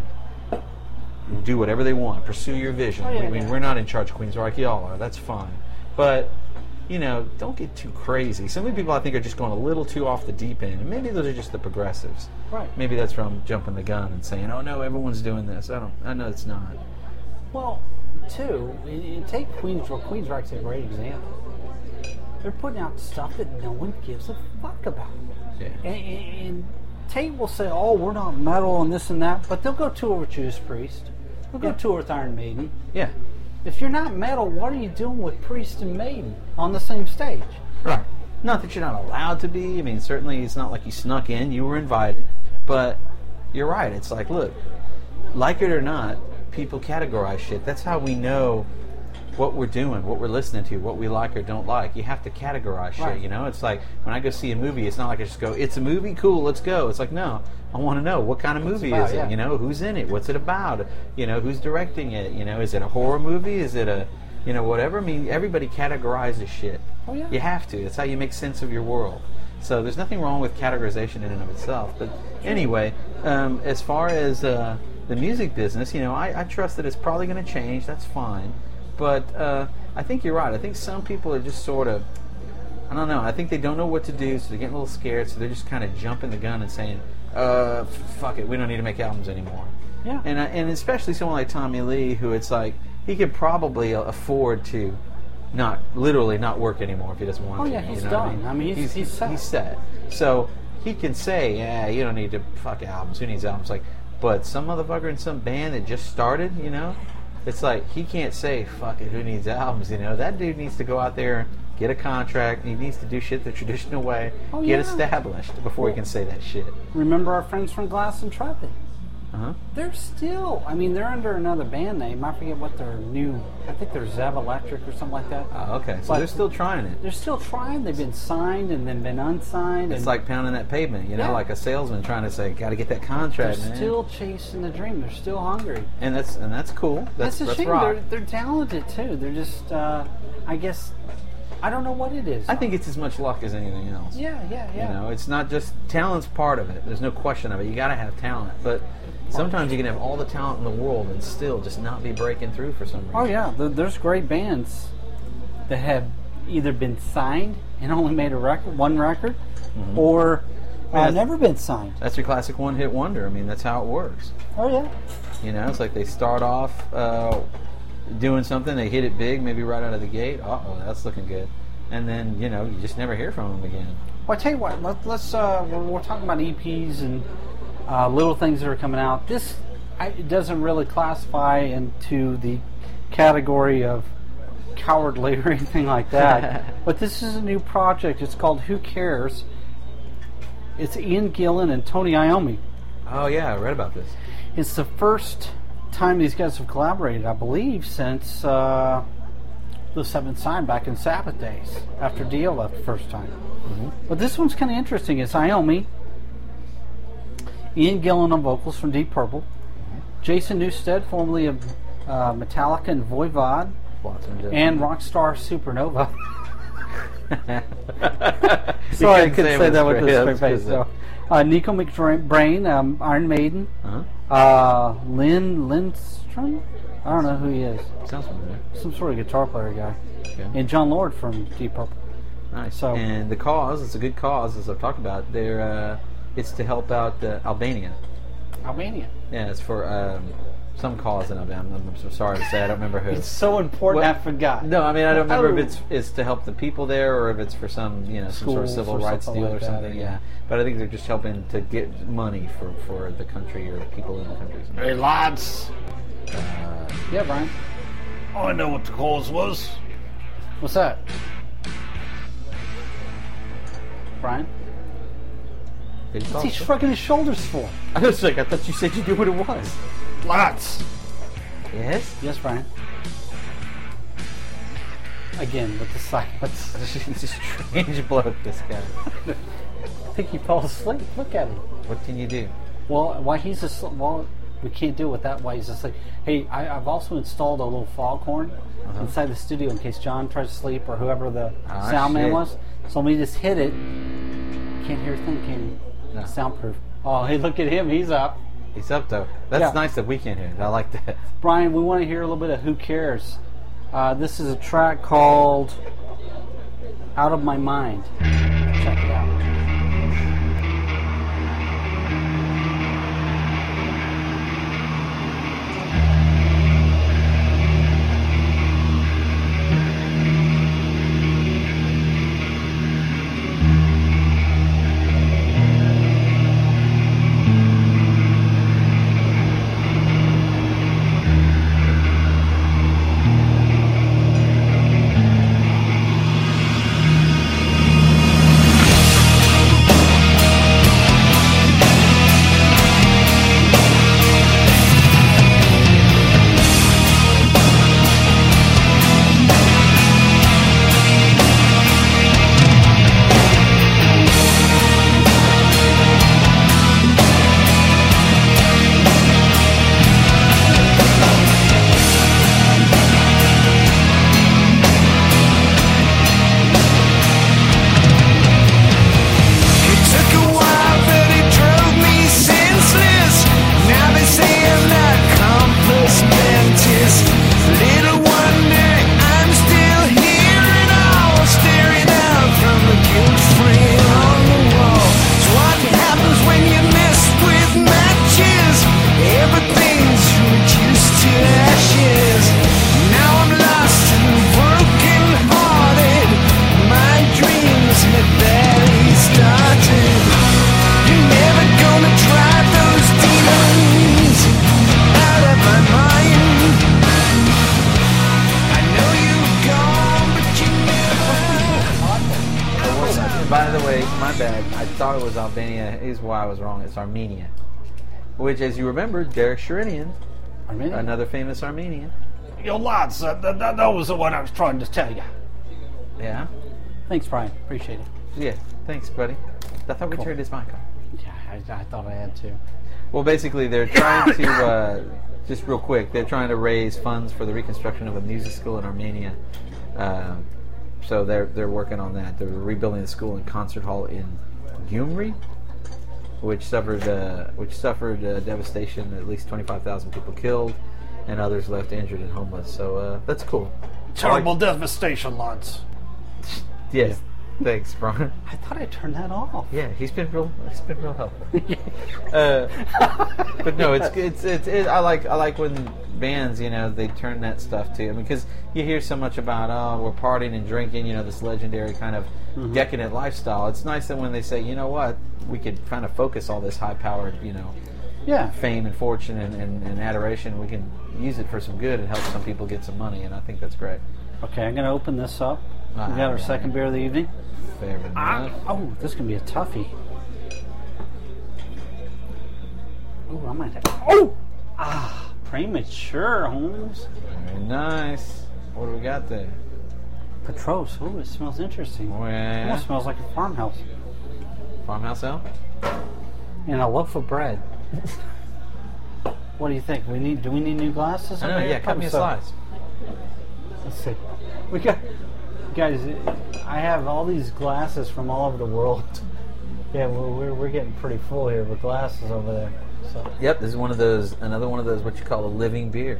do whatever they want, pursue your vision. Oh, yeah, I mean, yeah. we're not in charge of Queensryche, y'all are, that's fine. But, you know, don't get too crazy. Some of the people I think are just going a little too off the deep end, and maybe those are just the progressives. Right. Maybe that's from jumping the gun and saying, oh no, everyone's doing this. I don't, I know it's not. Well, too, and- and take Queens. Well, Queensryche's a great example. They're putting out stuff that no one gives a fuck about. Yeah. And, and, and Tate will say, "Oh, we're not metal and this and that," but they'll go tour with Judas Priest. They'll go Yeah. tour with Iron Maiden. Yeah. If you're not metal, what are you doing with Priest and Maiden on the same stage? Right. Not that you're not allowed to be. I mean, certainly it's not like you snuck in. You were invited. But you're right. It's like, look, like it or not, people categorize shit. That's how we know what we're doing, what we're listening to, what we like or don't like. You have to categorize shit, Right. you know? It's like when I go see a movie, it's not like I just go, it's a movie, cool, let's go. It's like, no, I want to know what kind of movie about, is it? yeah. You know, who's in it? What's it about? You know, who's directing it? You know, is it a horror movie? Is it a, you know, whatever? I mean, everybody categorizes shit. Oh, yeah. You have to. That's how you make sense of your world. So there's nothing wrong with categorization in and of itself. But anyway, um, as far as uh, the music business, you know, I, I trust that it's probably going to change. That's fine. But uh, I think you're right. I think some people are just sort of, I don't know. I think they don't know what to do, so they're getting a little scared. So they're just kind of jumping the gun and saying, uh, fuck it, we don't need to make albums anymore. Yeah. And, uh, and especially someone like Tommy Lee, who it's like, he could probably afford to not, literally not work anymore if he doesn't want Oh, to. yeah, he's you know what done. I mean, he's- he's set. He's set. So he can say, yeah, you don't need to fuck albums. Who needs albums? Like, but some motherfucker in some band that just started, you know, it's like he can't say, fuck it, who needs albums? You know, that dude needs to go out there, get a contract. He needs to do shit the traditional way, Oh, get yeah. established before he can say that shit. Remember our friends from Glass and Trumpet? Uh-huh. They're still, I mean, they're under another band name. I forget what their new, I think they're Zev Electric or something like that. Oh, okay. So But- they're still trying it. They're still trying. They've been signed and then been unsigned. It's and like pounding that pavement, you know, Yeah. like a salesman trying to say, got to get that they're contract, man. still chasing the dream. They're still hungry. and that's and that's cool. That's That's a that's shame. rock. They're, they're talented too. They're just, uh, I guess, I don't know what it is. I think it's as much luck as anything else. Yeah, yeah, yeah. You know, it's not just talent's part of it. There's no question of it. You got to have talent, but sometimes you can have all the talent in the world and still just not be breaking through for some reason. Oh yeah, There- there's great bands that have either been signed and only made a record, one record, or uh, Yeah. never been signed. That's your classic one-hit wonder. I mean, that's how it works. Oh yeah. You know, it's like they start off uh, doing something, they hit it big, maybe right out of the gate. Uh-oh, that's looking good. And then, you know, you just never hear from them again. Well, I tell you what. Let, let's. Uh, we're, we're talking about E Ps and uh, little things that are coming out. This I, it doesn't really classify into the category of cowardly or anything like that. But this is a new project. It's called Who Cares. It's Ian Gillan and Tony Iommi. Oh, yeah, I read about this. It's the first time these guys have collaborated, I believe, since uh, the Seventh Sign back in Sabbath days, after Dio left the first time. But this one's kind of interesting. It's Iommi, Ian Gillan on vocals from Deep Purple, Jason Newsted, formerly of uh, Metallica and Voivod, and Rockstar Supernova. Sorry, I couldn't say that with a straight face. So, uh, Nico McBrain, um, Iron Maiden, Uh-huh. uh, Lynn Lindstrom. I don't know who he is. Sounds familiar. Some sort of guitar player guy. Okay. And John Lord from Deep Purple. Nice. So- and the cause, it's a good cause, as I've talked about. They're, uh, it's to help out uh, Albania. Albania. Yeah, it's for um, some cause in Albania. I'm, I'm so sorry to say, I don't remember who. It's so important Well, I forgot. No, I mean I don't remember Oh. if it's it's to help the people there or if it's for some you know some sort of Schools civil or rights something deal like or that, something. yeah. Yeah, but I think they're just helping to get money for, for the country or people in the country. Hey, lads. Yeah, Brian. I know what the cause was. What's that? Brian? Good What's call. he shrugging his shoulders for? I was like, I thought you said you knew what it was. Lads. Yes. Yes, Brian. Again, with the silence. He's a strange bloke, this guy. I think he fell asleep. Look at him. What can you do? Well, why he's asleep? Well, we can't do it that way. He's asleep. Hey, I, I've also installed a little foghorn Uh-huh. inside the studio in case John tries to sleep or whoever the Ah, sound man shit. was. So let me just hit it. Can't hear a thing, can you? No. Soundproof. Oh, hey, look at him. He's up. He's up though. That's Yeah. nice that we can't hear it. I like that. Brian, we want to hear a little bit of Who Cares. Uh, this is a track called Out of My Mind. Check it out. Out my bad. I thought it was Albania. Here's why I was wrong. It's Armenia. Which, as you remember, Derek Sherinian, Armenia? another famous Armenian. Yo, lads, uh, that, that, that was the one I was trying to tell you. Yeah? Thanks, Brian. Appreciate it. Yeah, thanks, buddy. I thought we Cool. turned his mic on. Yeah, I, I thought I had to. Well, basically, they're trying to, uh, just real quick, they're trying to raise funds for the reconstruction of a music school in Armenia. Um, so they're they're working on that. They're rebuilding the school and concert hall in Gyumri, which suffered uh, which suffered uh, devastation. At least twenty-five thousand people killed, and others left injured and homeless. So uh, that's cool. Terrible devastation, lads. Yes, thanks, Brian. I thought I turned that off. Yeah, he's been real. He's been real helpful. uh, but no, it's it's it's. It, I like I like when bands, you know, they turn that stuff to. I mean, because you hear so much about oh, we're partying and drinking, you know, this legendary kind of mm-hmm. decadent lifestyle. It's nice that when they say, you know what, we could kind of focus all this high-powered, you know, yeah, fame and fortune and, and, and adoration. We can use it for some good and help some people get some money, and I think that's great. Okay, I'm going to open this up. Ah, we got our right. second beer of the evening. Fair enough. Ah, oh, this can be a toughie. Oh, I might have. Oh! Ah, premature, Holmes. Very nice. What do we got there? Petros. Oh, it smells interesting. Oh, It yeah. almost smells like a farmhouse. Farmhouse ale? And a loaf of bread. What do you think? We need? Do we need new glasses? I over know, here? yeah, cut Probably me a so. slice. Let's see. We got, guys. I have all these glasses from all over the world. Yeah, we're we're, we're getting pretty full here with glasses over there. So Yep, this is one of those, another one of those, what you call a living beer.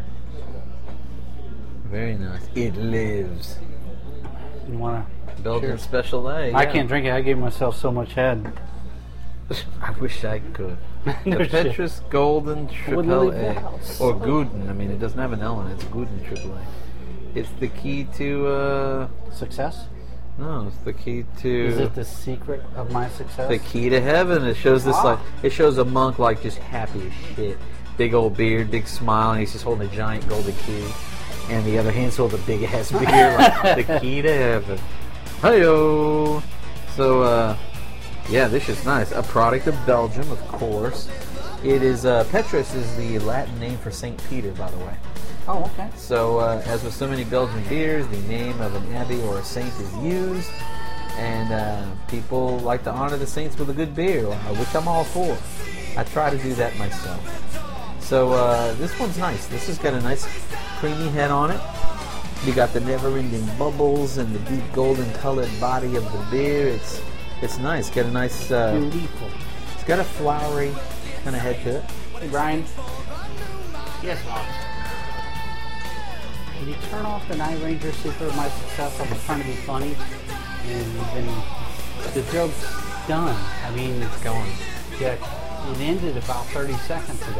Very nice. It lives. you want Belgian Cheers. Special A. to? I yeah. can't drink it. I gave myself so much head. I wish I could. No the shit. Petrus Golden Wouldn't Triple leave the A. house. Or Guden. I mean, it doesn't have an L in it. It's Guden Triple A. It's the key to, uh... Success? No, it's the key to... Is it the secret of my success? the key to heaven. It shows this, Ah. like... It shows a monk, like, just happy as shit. Big old beard, big smile, and he's just holding a giant golden key. And the other hand's holding a big-ass beer, like, the key to heaven. Hi-yo! So, uh... yeah, this is nice. A product of Belgium, of course. It is, uh, Petrus is the Latin name for Saint Peter, by the way. Oh, okay. So, uh, as with so many Belgian beers, the name of an abbey or a saint is used, and uh, people like to honor the saints with a good beer, which I'm all for. I try to do that myself. So, uh, this one's nice. This has got a nice creamy head on it. You got the never-ending bubbles and the deep golden colored body of the beer. It's it's nice. Got a nice. Uh, Beautiful. it's got a flowery kind of head to it. Hey, Brian. Yes, Mom. Can you turn off the Night Ranger secret of my success? I was trying to be funny, and you've been, the joke's done. I mean, It's going. yeah, it ended about thirty seconds ago.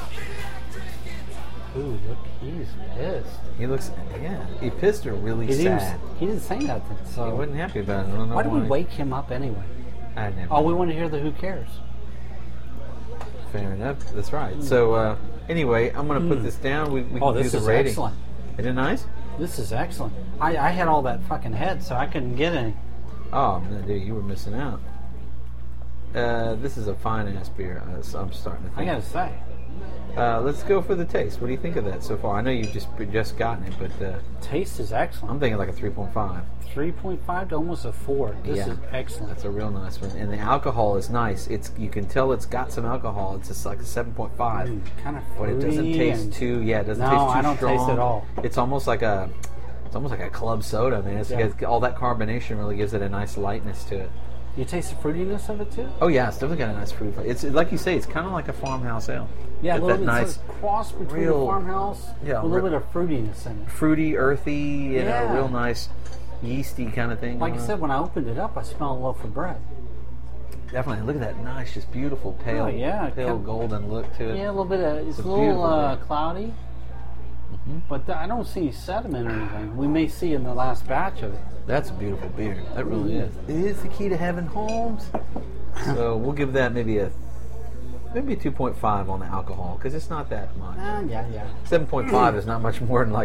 Ooh, look, he's pissed. He looks. Yeah, he pissed her really He didn't, sad. he didn't say nothing, so. He wasn't happy about it. I don't know Why did we why. wake him up anyway? I never. Oh, we want to hear the Who Cares. Fair enough. That's right. So uh, anyway, I'm going to put this down. We, we Oh, can this do the is rating. excellent. Isn't it nice? This is excellent. I, I had all that fucking head, so I couldn't get any. Oh man, dude, you were missing out. Uh, this is a fine ass beer. Uh, so I'm starting to I think. gotta say. Uh, let's go for the taste. What do you think of that so far? I know you've just just gotten it, but uh, Taste is excellent. I'm thinking like a three point five. three point five to almost a four. This Yeah. is excellent. That's a real nice one. And the alcohol is nice. It's you can tell it's got some alcohol. It's just like a seven point five. Mm, kind of But it doesn't fruity taste and- too. Yeah, it doesn't No, taste too I don't strong. taste it all. It's almost like a. It's almost like a club soda, man. It's Yeah. got- all that carbonation really gives it a nice lightness to it. You taste the fruitiness of it too? Oh yeah, it's definitely got a nice fruit. It's like you say, it's kind of like a farmhouse ale. Yeah, a With little that bit nice, sort of cross between real- a farmhouse yeah, with a little re- bit of fruitiness in it. fruity, earthy, you know, Yeah. real nice, yeasty kind of thing. Like I going said, on. when I opened it up, I smelled a loaf of bread. Definitely. Look at that nice, just beautiful, pale, Oh, yeah, it pale kept- golden look to it. Yeah, a little bit of, it's It's a a little beautiful uh, beer. cloudy, but th- I don't see sediment or anything. We may see in the last batch of it. That's a beautiful beer. That really is. It is the key to heaven, Holmes. So we'll give that maybe a maybe a two point five on the alcohol because it's not that much. Ah, yeah, yeah. seven point five is not much more than like a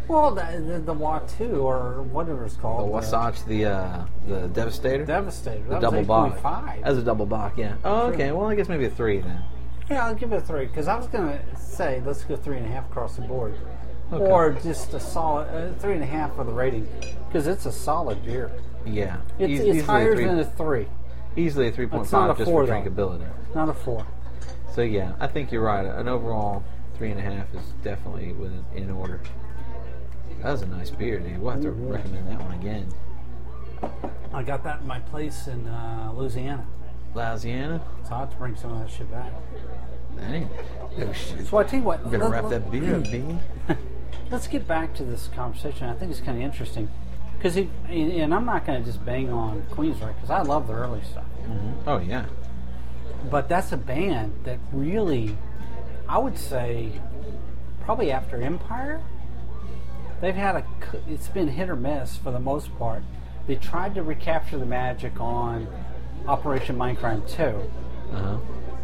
Well, the, the, the Watu, or whatever it's The called. Wasatch, the uh, the Devastator, Devastator. the That double was bach. eight point five. As a double bach, yeah. Oh, okay. Well, I guess maybe a three then. Yeah, I'll give it a three, because I was going to say, let's go three and a half across the board. Okay. Or just a solid, uh, three and a half for the rating, because it's a solid beer. Yeah, It's, Eas- it's easily a higher three, than a three, easily a three point It's not five a just four, for though. drinkability. not a four. So yeah, I think you're right. An overall three and a half is definitely within in order. That was a nice beer, dude. We'll have to Ooh, yeah. recommend that one again. I got that in my place in uh, Louisiana, Louisiana. so I have to bring some of that shit back. Dang. Oh shit. So I tell you what, Better let- wrap let- that beer up, B. Let's get back to this conversation. I think it's kind of interesting, because and I'm not going to just bang on Queensryche, because I love the early stuff. Oh yeah. But that's a band that really, I would say, probably after Empire, they've had a, c- it's been hit or miss for the most part. They tried to recapture the magic on Operation Mindcrime two, Uh huh.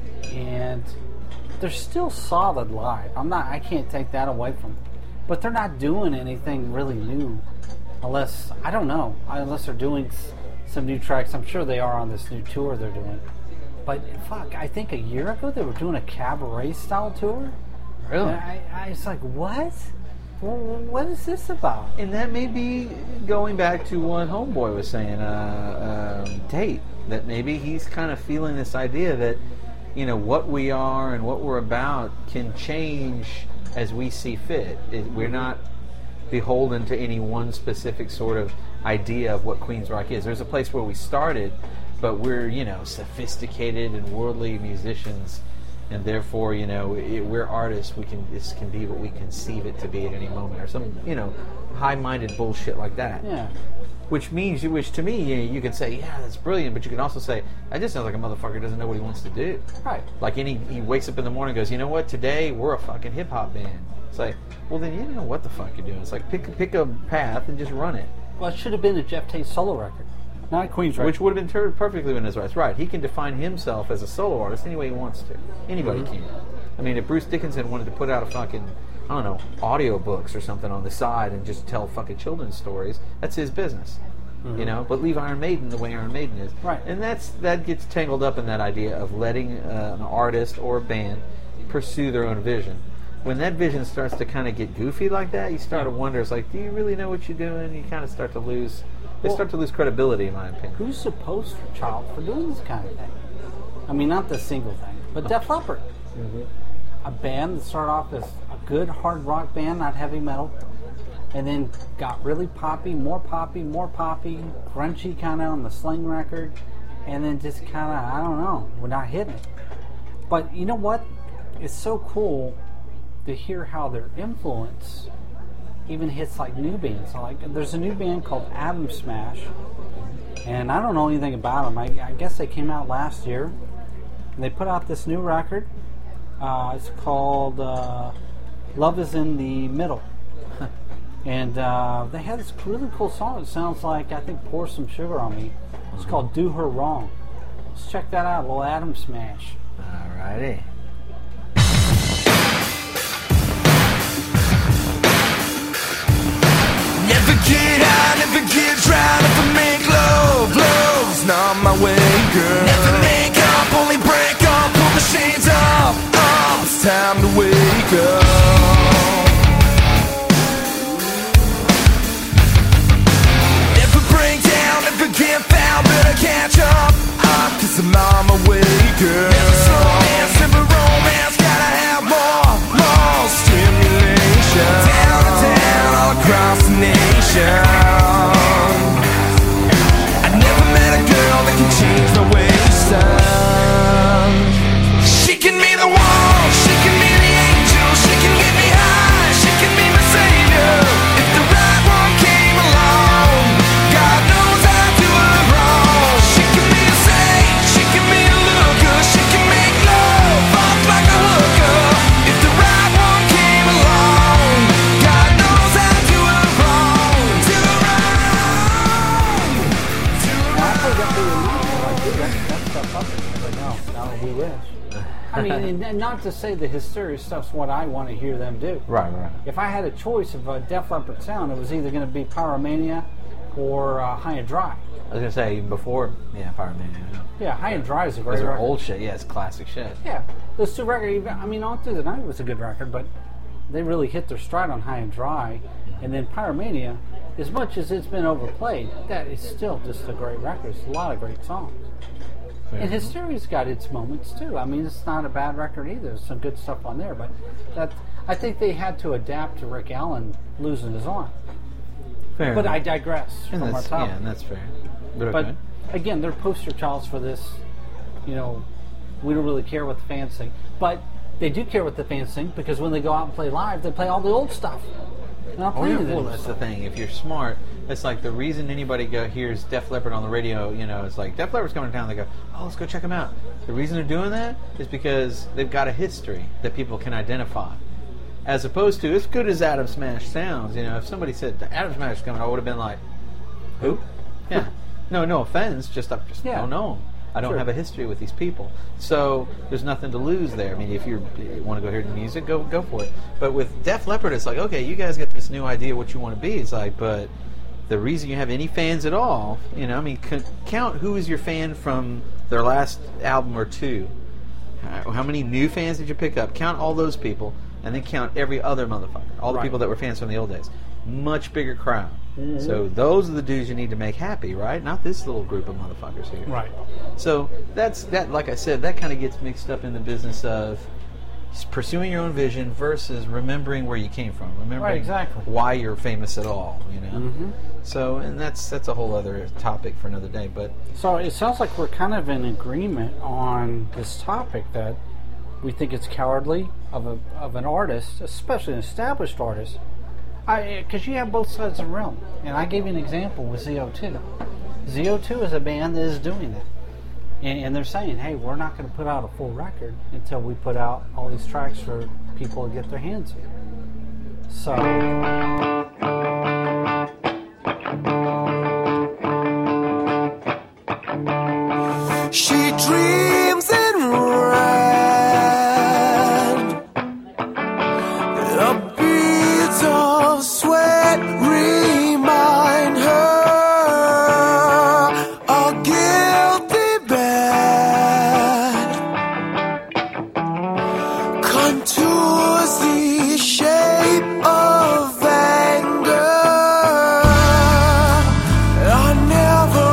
and they're still solid live. I'm not, I can't take that away from them. But they're not doing anything really new, unless, I don't know, unless they're doing s- some new tracks. I'm sure they are on this new tour they're doing. But fuck, I think a year ago they were doing a cabaret style tour. Really? And I, I was like, what? Wh- What is this about? And that may be going back to what Homeboy was saying, uh, um, Tate, that maybe he's kind of feeling this idea that, you know, what we are and what we're about can change as we see fit. It, we're not beholden to any one specific sort of idea of what Queensryche is. There's a place where we started, but we're, you know, sophisticated and worldly musicians, and therefore, you know, it, we're artists. We can this can be what we conceive it to be at any moment, or some, you know, high-minded bullshit like that. Yeah. Which means, you, which to me, you, you can say, yeah, that's brilliant, but you can also say, that just sounds like a motherfucker doesn't know what he wants to do. Right. Like any, he wakes up in the morning and goes, you know what, today we're a fucking hip hop band. It's like, well then you don't know what the fuck you're doing. It's like pick pick a path and just run it. Well, it should have been a Jeff Tate solo record, not Queensryche. Which would have been ter- perfectly within his rights. Right. He can define himself as a solo artist any way he wants to. Anybody Mm-hmm. can. I mean, if Bruce Dickinson wanted to put out a fucking, I don't know, audio books or something on the side and just tell fucking children's stories, that's his business. You know, but leave Iron Maiden the way Iron Maiden is. Right. And that's that gets tangled up in that idea of letting uh, an artist or a band pursue their own vision. When that vision starts to kind of get goofy like that, you start to wonder, it's like, do you really know what you're doing? You kind of start to lose, they Well- start to lose credibility, in my opinion. Who's the poster child for doing this kind of thing? I mean, not the single thing, but Def Leppard. A band that started off as a good hard rock band, not heavy metal, and then got really poppy, more poppy, more poppy, grungy kind of on the Sling record, and then just kind of, I don't know, we're not hitting it. But you know what? It's so cool to hear how their influence even hits like new bands. So like, there's a new band called Atom Smash, and I don't know anything about them. I, I guess they came out last year, and they put out this new record. Uh, it's called uh, Love Is in the Middle. And uh, they had this really cool song. It sounds like, I think, Pour Some Sugar on Me. It's called Do Her Wrong. Let's check that out, a little Atom Smash. Alrighty. Never get high, never get dry, never make love. Love's not my way, girl. Never make up, only break up, pull the shades up. Up, it's time to wake up. Never break down, never get found, better catch up. Up, cause I'm on my way, girl. Never slow dance, never romance, gotta have more, more stimulation. Down and down, all across the nation. I never met a girl that can change my waistline. She can be the one, she can be the angel, she can get me high, she can be my savior. If the right one came along, God knows I'd do her wrong. She can be a saint, she can be a looker, she can make love fuck like a hooker. If the right one came along, God knows I'd do her wrong, do her wrong, do her Now, I wrong. played that for you now, so I do that, that stuff up. But no, no, we wish. I mean, and, and not to say the Hysteria stuff's what I want to hear them do. Right, right. If I had a choice of a Def Leppard sound, it was either going to be Pyromania or uh, High and Dry. I was gonna say even before, yeah, Pyromania. Yeah, High and Dry is a great Those are record. old shit. Yeah, it's classic shit. Yeah, those two records, even- I mean, All Through the Night was a good record, but they really hit their stride on High and Dry. And then Pyromania, as much as it's been overplayed, that is still just a great record. It's a lot of great songs. And Hysteria's got its moments too. I mean, it's not a bad record either. There's some good stuff on there, but that I think they had to adapt to Rick Allen losing his arm. Fair But enough. I digress and from our that's, topic. yeah, and that's fair. But, But okay. again, they're poster childs for this. You know, we don't really care what the fans think, but they do care what the fans think because when they go out and play live, they play all the old stuff. They're not Oh, playing yeah, the well, new that's the stuff. thing. If you're smart, it's like the reason anybody go hears Def Leppard on the radio. You know, it's like Def Leppard's coming to town. They go, oh, let's go check them out. The reason they're doing that is because they've got a history that people can identify. As opposed to, as good as Adam Smash sounds, you know, if somebody said Adam Smash is coming, I would have been like, who? Yeah. No, no offense. Just I just Yeah. don't know 'em. I don't Sure. have a history with these people, so there's nothing to lose there. I mean, if you're, you want to go hear the music, go go for it. But with Def Leppard, it's like, okay, you guys got this new idea what you want to be. It's like, but the reason you have any fans at all, you know, I mean, c- count who is your fan from their last album or two. How, how many new fans did you pick up? Count all those people, and then count every other motherfucker. All the Right. people that were fans from the old days. Much bigger crowd. So those are the dudes you need to make happy, right? Not this little group of motherfuckers here. Right. So that's that. Like I said, that kind of gets mixed up in the business of pursuing your own vision versus remembering where you came from, remembering Right, exactly. why you're famous at all. You know. Mhm. So, and that's that's a whole other topic for another day. But So it sounds like we're kind of in agreement on this topic that we think it's cowardly of a of an artist, especially an established artist, because you have both sides of the realm. And I gave you an example with Z O two. Z O two is a band that is doing that, and, and they're saying, "Hey, we're not going to put out a full record until we put out all these tracks for people to get their hands on." So. She dreams in red. A bead of sweat remind her a guilty bed contours the shape of anger. I never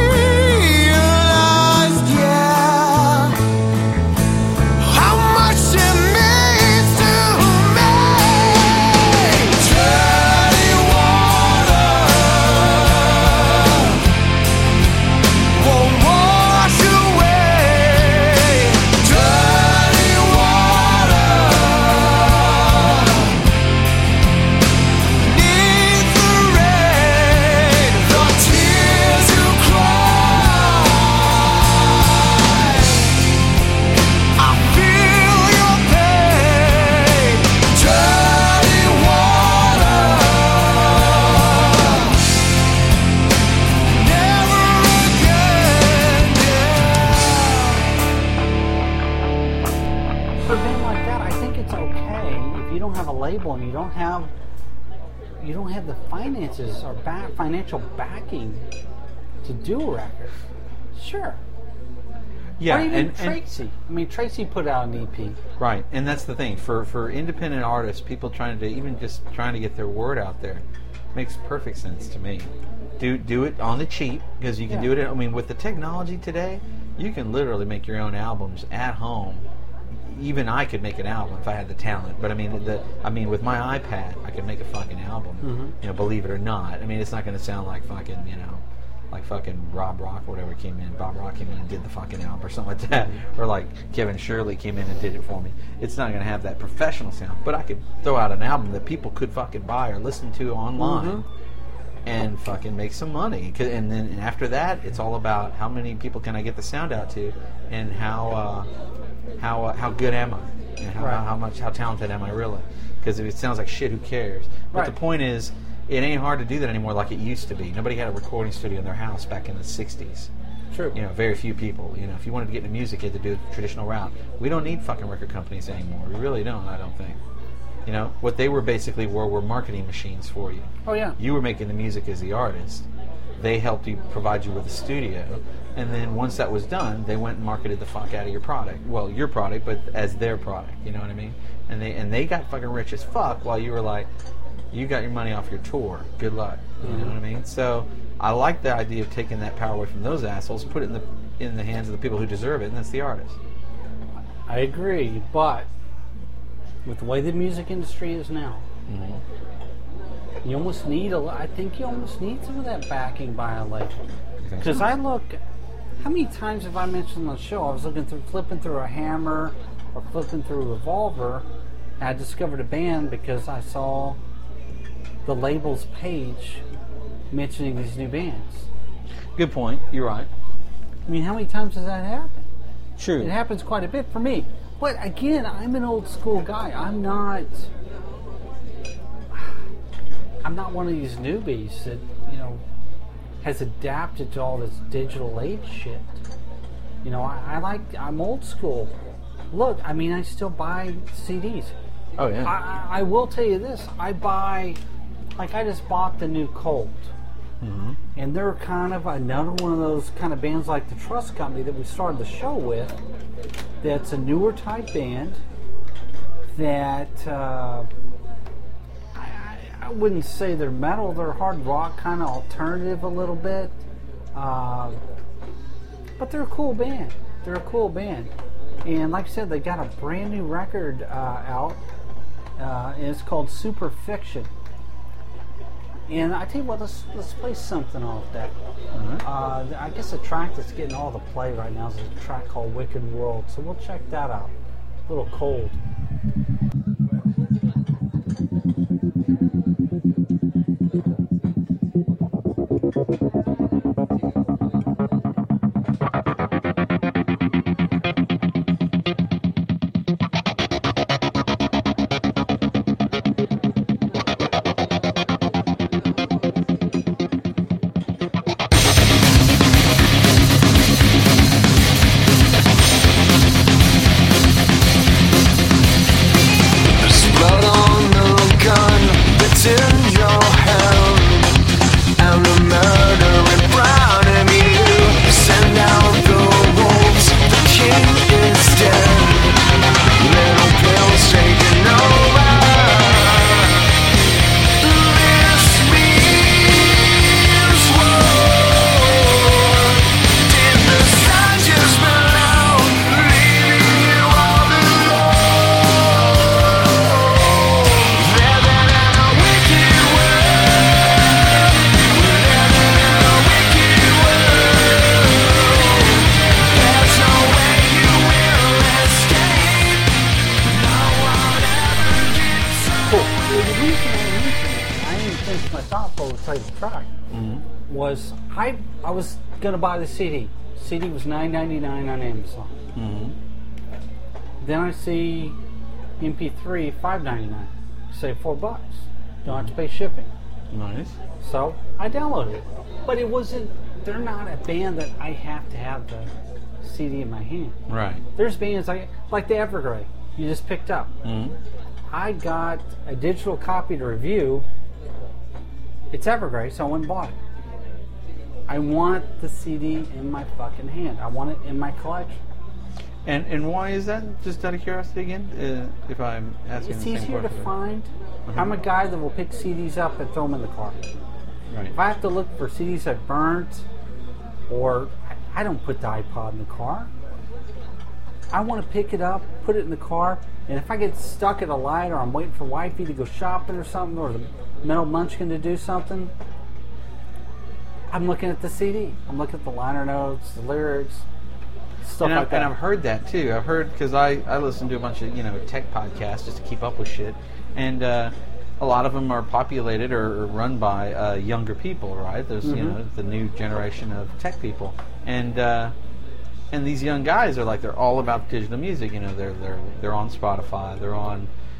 realized yet how much it means to me. Dirty water won't wash away. Dirty water needs the rain, the tears you cry. I feel your pain. Dirty water, never again. For a band like that, I think it's okay if you don't have a label and you don't have you don't have the finances or back, financial backing to do a record. Sure. yeah, or even and, and Tracy. I mean, Tracy put out an E P. right, and that's the thing for for independent artists, people trying to even just trying to get their word out there, makes perfect sense to me. Do do it on the cheap because you can Yeah. do it. I mean, with the technology today, you can literally make your own albums at home. Even I could make an album if I had the talent. But I mean, the I mean, with my iPad, I could make a fucking album. Mhm. You know, believe it or not. I mean, it's not going to sound like fucking, you know, like fucking Rob Rock or whatever came in. Bob Rock came in and did the fucking album or something like that. Or like Kevin Shirley came in and did it for me. It's not going to have that professional sound. But I could throw out an album that people could fucking buy or listen to online. And fucking make some money. 'Cause- And then after that, it's all about how many people can I get the sound out to, and how uh, how uh, how good am I, and how, Right. how, how much how talented am I really? Because if it sounds like shit, who cares? But Right. the point is, it ain't hard to do that anymore like it used to be. Nobody had a recording studio in their house back in the sixties. True. You know, very few people. You know, if you wanted to get into music, you had to do it the traditional route. We don't need fucking record companies anymore. We really don't. I don't think. You know, what they were basically were were marketing machines for you. Oh yeah. You were making the music as the artist. They helped you provide you with a studio, and then once that was done, they went and marketed the fuck out of your product. Well, your product, but as their product. You know what I mean? And they and they got fucking rich as fuck while you were like, you got your money off your tour. Good luck. You Mm-hmm. know what I mean? So I like the idea of taking that power away from those assholes, put it in the in the hands of the people who deserve it, and that's the artist. I agree, but with the way the music industry is now, you almost need a. I think you almost need some of that backing by a label. think Because so? I look, how many times have I mentioned on the show? I was looking through, flipping through a Hammer or flipping through a Revolver, and I discovered a band because I saw the label's page mentioning these new bands. Good point. You're right. I mean, how many times does that happen? True. It happens quite a bit for me. But again, I'm an old school guy. I'm not. I'm not one of these newbies that, you know, has adapted to all this digital age shit. You know, I, I like. I'm old school. Look, I mean, I still buy C Ds. Oh yeah. I, I will tell you this. I buy, like, I just bought the new Colt. Mm-hmm. And they're kind of another one of those kind of bands like the Trust Company that we started the show with. That's a newer type band that uh, I, I, I wouldn't say they're metal, they're hard rock, kind of alternative a little bit. Uh, but they're a cool band. They're a cool band. And like I said, they got a brand new record uh, out, uh, and it's called Super Fiction. And I tell you what, let's let's play something off that. Alright. Uh, I guess the track that's getting all the play right now is a track called Wicked World, so we'll check that out. A little cold. Was I I was gonna buy the C D. C D was nine ninety-nine on Amazon. Mm-hmm. Then I see M P three five ninety-nine. Save four bucks. Don't have to pay shipping. Nice. So I downloaded it. But it wasn't. They're not a band that I have to have the C D in my hand. Right. There's bands like like the Evergrey you just picked up. Mm-hmm. I got a digital copy to review. It's Evergrey, so I went and bought it. I want the C D in my fucking hand. I want it in my collection. And and why is that? Just out of curiosity again, uh, if I'm asking It's the same easier to question. find. Uh-huh. I'm a guy that will pick C Ds up and throw them in the car. Right. If I have to look for C Ds I've burnt, or I don't put the iPod in the car. I want to pick it up, put it in the car, and if I get stuck at a light or I'm waiting for wifey to go shopping or something, or the Metal Munchkin to do something, I'm looking at the C D. I'm looking at the liner notes, the lyrics, stuff and, like I, that. and I've heard that too. I've heard because I, I listen to a bunch of you know tech podcasts just to keep up with shit, and uh, a lot of them are populated or, or run by uh, younger people, right? There's Mm-hmm. you know the new generation of tech people, and uh, and these young guys are like they're all about digital music. You know they're they're they're on Spotify, they're on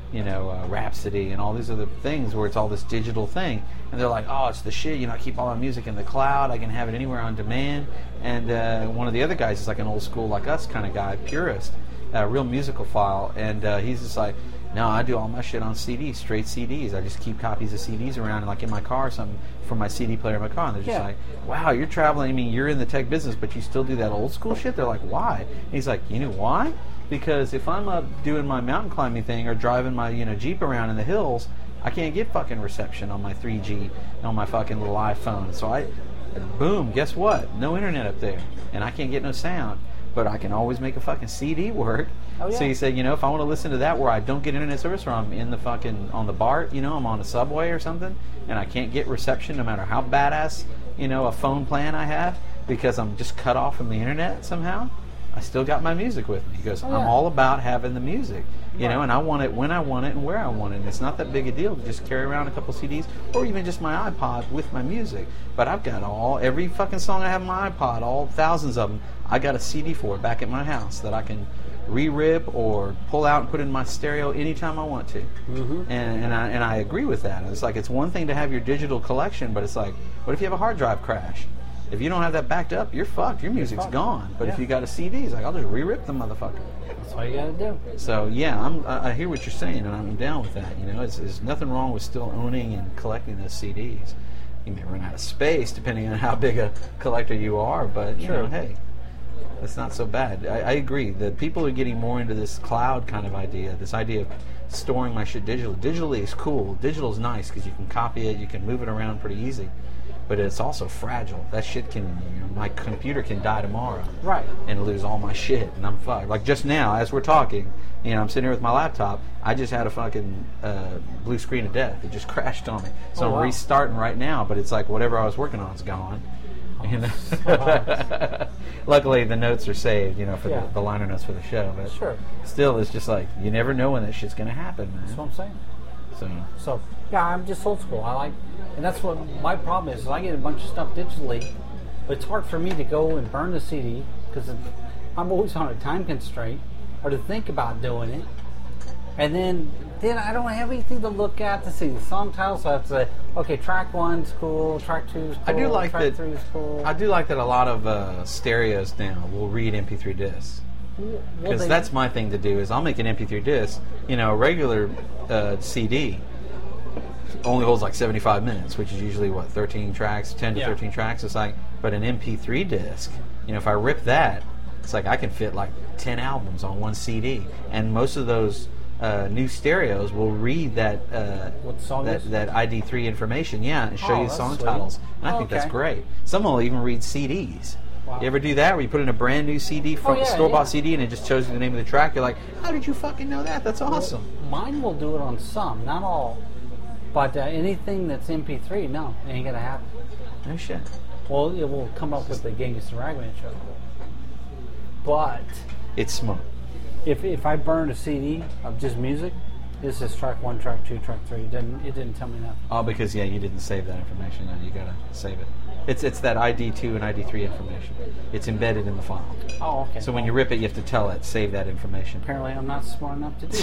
you know, uh, Rhapsody and all these other things where it's all this digital thing. And they're like, oh, it's the shit. You know, I keep all my music in the cloud. I can have it anywhere on demand. And uh, one of the other guys is like an old school like us kind of guy, purist, a uh, real musical file. And uh, he's just like, no, I do all my shit on C Ds, straight C Ds. I just keep copies of C Ds around, like in my car or something, from my C D player in my car. And they're just Yeah. like, wow, you're traveling. I mean, you're in the tech business, but you still do that old school shit? They're like, why? And he's like, you know why? Because if I'm up doing my mountain climbing thing or driving my, you know, Jeep around in the hills, I can't get fucking reception on my three G on my fucking little iPhone. So I, boom, guess what? No internet up there, and I can't get no sound. But I can always make a fucking C D work. Oh, yeah. So he said, you know, if I want to listen to that where I don't get internet service, or I'm in the fucking on the BART, you know, I'm on a subway or something, and I can't get reception no matter how badass, you know, a phone plan I have, because I'm just cut off from the internet somehow, I still got my music with me. He goes, Oh, I'm yeah. all about having the music, you Right. know, and I want it when I want it and where I want it. And it's not that big a deal to just carry around a couple C Ds or even just my iPod with my music. But I've got all, every fucking song I have on my iPod, all thousands of them, I got a C D for it back at my house that I can re-rip or pull out and put in my stereo anytime I want to. Mm-hmm. And, and, I, and I agree with that. It's like, it's one thing to have your digital collection, but it's like, what if you have a hard drive crash? If you don't have that backed up, you're fucked. Your music's fucked. gone. But if Yeah. you got a C D, it's like, I'll just re-rip the motherfucker. That's all you gotta do. So yeah, I'm, I I hear what you're saying, and I'm down with that. You know, it's, there's nothing wrong with still owning and collecting those C Ds. You may run out of space depending on how big a collector you are, but you Sure. know, hey, that's not so bad. I, I agree. The people are getting more into this cloud kind of idea, this idea of storing my shit digitally. Digitally is cool. Digital is nice because you can copy it, you can move it around pretty easy. But it's also fragile. That shit can, you know, my computer can die tomorrow. Right. And lose all my shit, and I'm fucked. Like just now, as we're talking, you know, I'm sitting here with my laptop. I just had a fucking uh, blue screen of death. It just crashed on me. So Oh, I'm wow. restarting right now, but it's like whatever I was working on is gone. You know? Luckily, the notes are saved, you know, for Yeah. the, the liner notes for the show. But Sure. still, it's just like, you never know when that shit's going to happen, man. That's what I'm saying. So, So, yeah, I'm just old school. I like, and that's what my problem is. is I get a bunch of stuff digitally, but it's hard for me to go and burn the C D because I'm always on a time constraint, or to think about doing it, and then then I don't have anything to look at to see the song titles. So I have to say, okay, track one's cool, track two's cool, I do like track that. three's cool. I do like that a lot of uh, stereos now will read M P three discs. Well, Because they- that's my thing to do is I'll make an M P three disc. You know, a regular uh, C D only holds like seventy-five minutes, which is usually what, thirteen tracks, ten to Yeah. thirteen tracks. It's like, but an M P three disc, you know, if I rip that, it's like I can fit like ten albums on one C D, and most of those uh, new stereos will read that uh, What the song that, is? that I D three information, yeah, and show Oh, you the that's song sweet. titles. And I Oh, think that's okay. great. Some will even read C Ds. Wow. You ever do that where you put in a brand new C D from Oh, yeah, a store-bought yeah. C D and it just shows you the name of the track? You're like, how did you fucking know that? That's awesome. Mine will do it on some, not all. But uh, anything that's M P three, no, it ain't gonna happen. No shit. Well, it will come up with the Genghis and Ragman show. But It's smart. if if I burn a C D of just music, this is track one, track two, track three. It didn't it didn't tell me nothing. Oh, because yeah, you didn't save that information. No, you gotta save it. It's it's that I D two and I D three information. It's embedded in the file. Oh, okay. So when you rip it, you have to tell it, save that information. apparently I'm not smart enough to do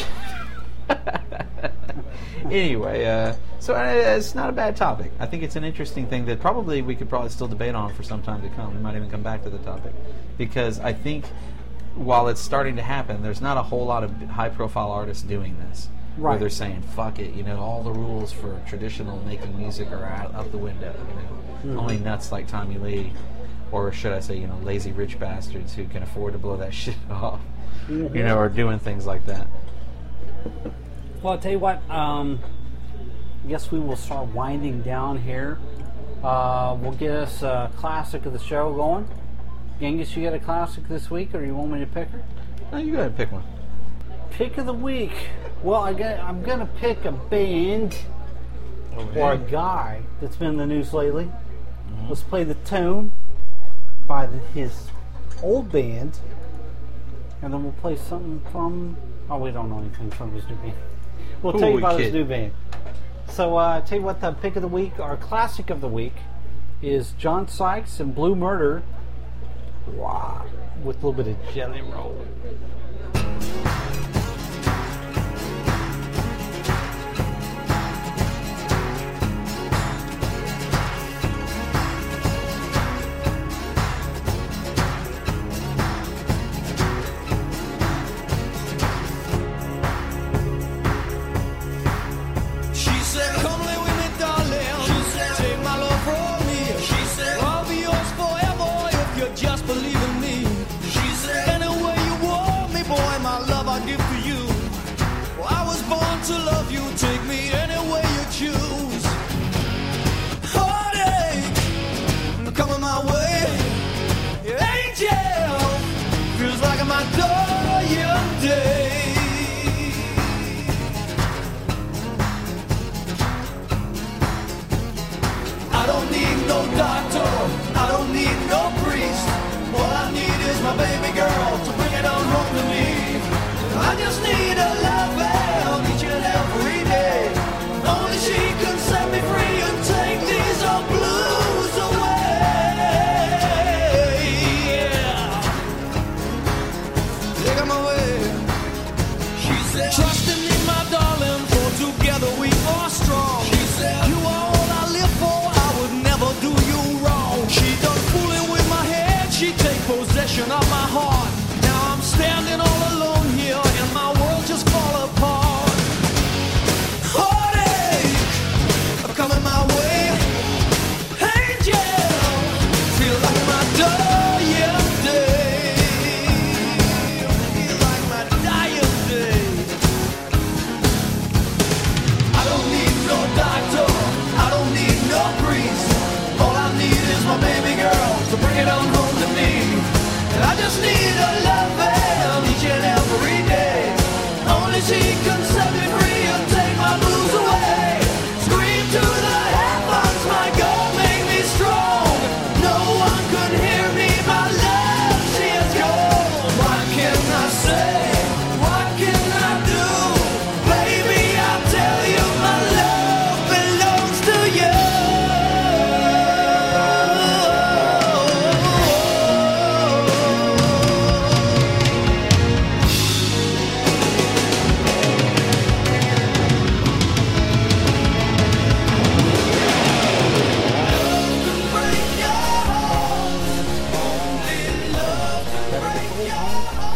it. Anyway, uh, so uh, it's not a bad topic. I think it's an interesting thing that probably we could probably still debate on for some time to come. We might even come back to the topic because I think while it's starting to happen, there's not a whole lot of high-profile artists doing this. Where Right. they're saying, fuck it, you know, all the rules for traditional making music are out of the window, you know. Only nuts like Tommy Lee, or should I say, you know, lazy rich bastards who can afford to blow that shit off, you know, are doing things like that. Well, I'll tell you what. Um, I guess we will start winding down here. Uh, we'll get us a classic of the show going. Genghis, you got a classic this week, or you want me to pick her? No, you go ahead and pick one. Pick of the week. Well, I got, I'm going to pick a band or a guy that's been in the news lately. Let's play the tune by the, his old band, and then we'll play something from. Oh, we don't know anything from his new band. We'll Ooh, tell you we about his kid. new band. So, uh, tell you what, the pick of the week, our classic of the week, is John Sykes and Blue Murder. Wow, with a little bit of Jelly Roll.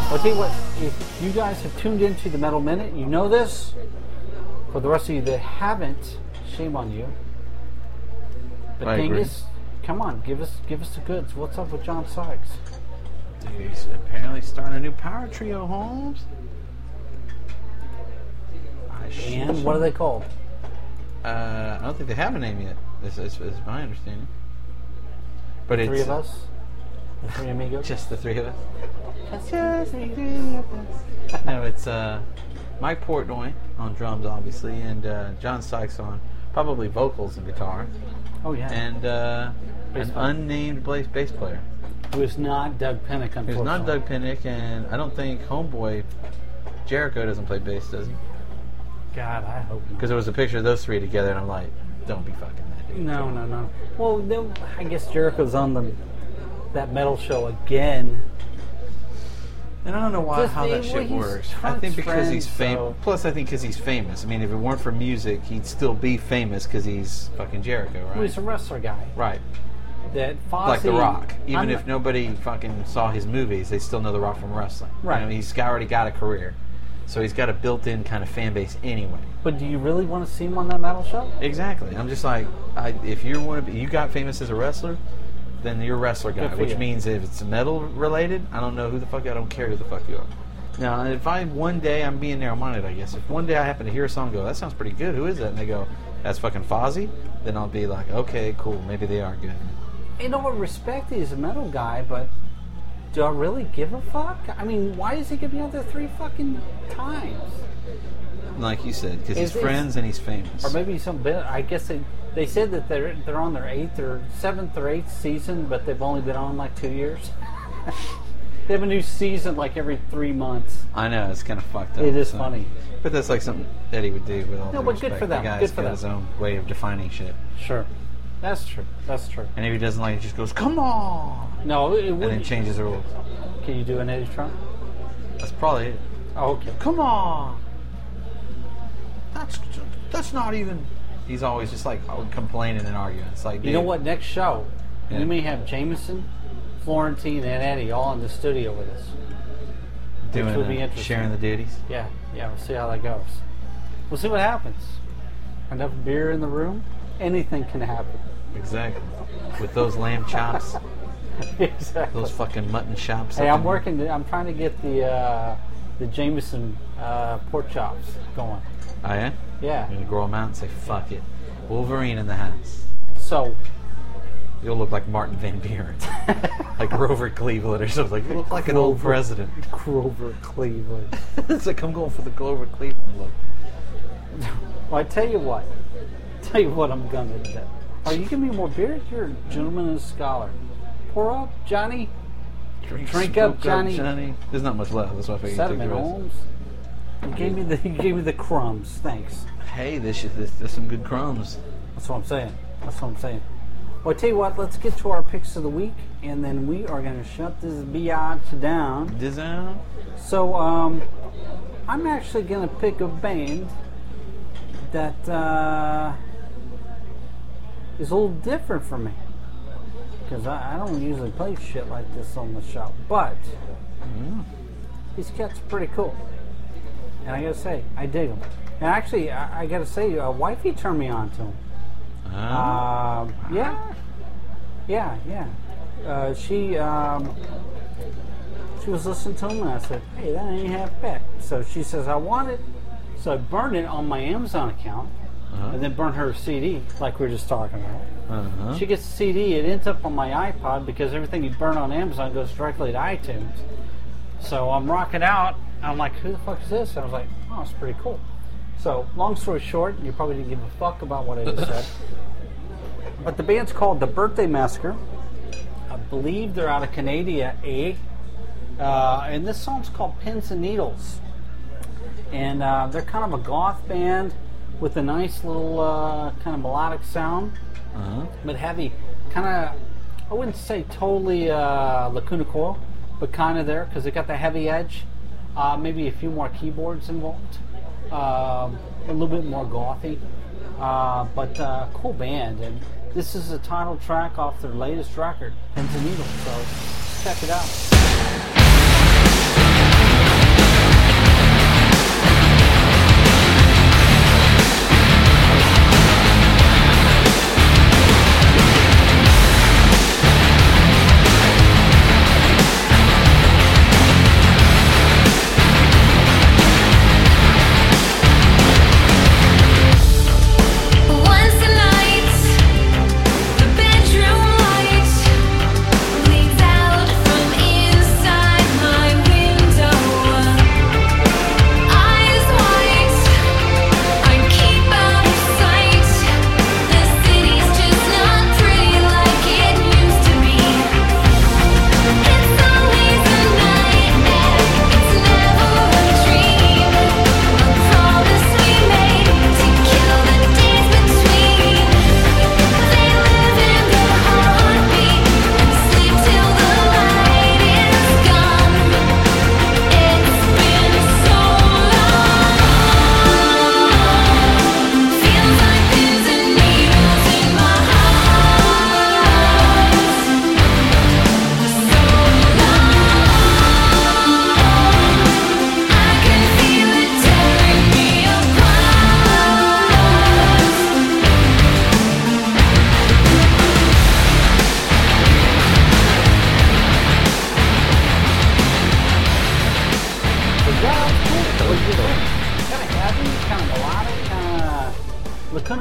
I'll tell you what, if you guys have tuned into the Metal Minute, you know this. For the rest of you that haven't, shame on you. But I agree. Dingus, come on, give us give us the goods. What's up with John Sykes? Dude, he's apparently starting a new power trio, Holmes. I sh- And what are they called? Uh, I don't think they have a name yet. This is, is my understanding. But Three it's of us? The three amigos? just the three of us. Just the three of us. No, it's uh, Mike Portnoy on drums, obviously, and uh, John Sykes on probably vocals and guitar, Oh, yeah. and uh, Bass an player. unnamed bass bass player. Who is not Doug Pinnick, unfortunately. It's not Doug Pinnick, and I don't think Homeboy Jericho doesn't play bass, does he? God, I hope not. Because there was a picture of those three together, and I'm like, don't be fucking that dude. No, no, no. Well, then, I guess Jericho's on the that metal show again. And I don't know why Just how the- that well, shit he's works. I Trump's think because friend, he's famous. so- Plus, I think because he's famous. I mean, if it weren't for music, he'd still be famous because he's fucking Jericho, right? Well, he's a wrestler guy. Right. That Fozzy, Like The Rock. Even I'm if not- nobody fucking saw his movies, they still know The Rock from wrestling. Right. You know, he's already got a career. So he's got a built-in kind of fan base anyway. But do you really want to see him on that metal show? Exactly. I'm just like, I, if you want to be, you got famous as a wrestler, then you're a wrestler guy. Good for Which you. means if it's metal related, I don't know who the fuck. I don't care who the fuck you are. Now, if I one day I'm being narrow-minded, I guess. If one day I happen to hear a song, and go, that sounds pretty good. Who is that? And they go, that's fucking Fozzy. Then I'll be like, okay, cool. Maybe they are good. You know what? Respect he's a metal guy, but do I really give a fuck? I mean, why is he gonna be on there three fucking times? Like you said, because Is he's this- friends and he's famous. Or maybe some bit. I guess they they said that they're they're on their eighth or seventh or eighth season, but they've only been on like two years. They have a new season like every three months. I know, it's kind of fucked up. It is so- funny. But that's like something Eddie would do with all No, due but good respect. for them. The guy's Good for got them. his own way of defining shit. Sure, that's true. That's true. And if he doesn't like it, he just goes, come on! No, it And then wouldn't. changes the rules. Can you do an Eddie Trump? That's probably it. Oh, okay. Come on! That's that's not even... He's always just like complaining and arguing. It's like, You know dude, what? Next show, Yeah. we may have Jameson, Florentine, and Eddie all in the studio with us. Doing would be uh, interesting. sharing the duties. Yeah, yeah. We'll see how that goes. We'll see what happens. Enough beer in the room, anything can happen. Exactly. With those lamb chops, Exactly. those fucking mutton chops. Hey, up I'm in- working. To, I'm trying to get the uh, the Jameson uh, pork chops going. Oh, yeah? Yeah. You're going to grow them out and say, fuck it. Wolverine in the house. So You'll look like Martin Van Buren. Like Grover Cleveland or something. You look like an old Grover. president. Grover Cleveland. It's like I'm going for the Grover Cleveland look. Well, I tell you what. Tell you what I'm gonna do. Oh, you give me more beer? You're a gentleman and a scholar. Pour up, Johnny. Drink up, Smoke Johnny. Johnny. There's not much left. That's why I figured you'd take Sediment, the rest. Holmes. You gave me the you gave me the crumbs. Thanks. Hey, this shit, this, there's some good crumbs. That's what I'm saying. That's what I'm saying. Well, I tell you what. Let's get to our picks of the week, and then we are gonna shut this biatch down. Dizown? So, um, I'm actually gonna pick a band that uh, is a little different for me because I, I don't usually play shit like this on the show, but these cats are pretty cool, and I gotta say, I dig them. And actually, I, I gotta say, uh, wifey turned me on to them. Ah. Um, yeah, yeah, yeah. Uh, she um, she was listening to them, and I said, "Hey, that ain't half bad." So she says, "I want it," so I burned it on my Amazon account, Uh-huh. and then burned her C D, like we were just talking about. Uh-huh. She gets the C D, it ends up on my iPod because everything you burn on Amazon goes directly to iTunes. So I'm rocking out. I'm like, "Who the fuck is this?" And I was like, "Oh, it's pretty cool." So, long story short, you probably didn't give a fuck about what I just said. But the band's called The Birthday Massacre. I believe they're out of Canada, eh? Uh, and this song's called Pins and Needles. And uh, they're kind of a goth band with a nice little uh, kind of melodic sound, Uh-huh. but heavy. Kind of, I wouldn't say totally uh, Lacuna Coil, but kind of there because it got the heavy edge. Uh, maybe a few more keyboards involved. Um, a little bit more gothy, uh, but uh, cool band. And this is the title track off their latest record, Pins and Needles. So check it out.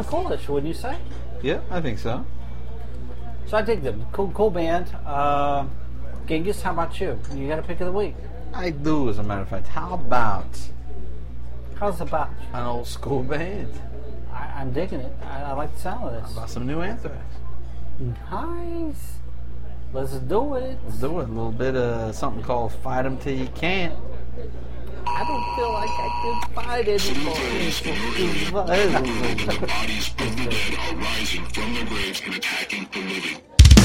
coolish, wouldn't you say? Yeah, I think so. So I dig them. Cool, cool band. Uh, Genghis, how about you? You got a pick of the week. I do, as a matter of fact. How about How's it about? an old school band? I, I'm digging it. I, I like the sound of How this. about some new Anthrax? Nice. Let's do it. Let's do it. A little bit of something called Fight 'em Till You Can't. I don't feel like I can fight anymore. Bodies of the dead are rising from their graves and attacking the living.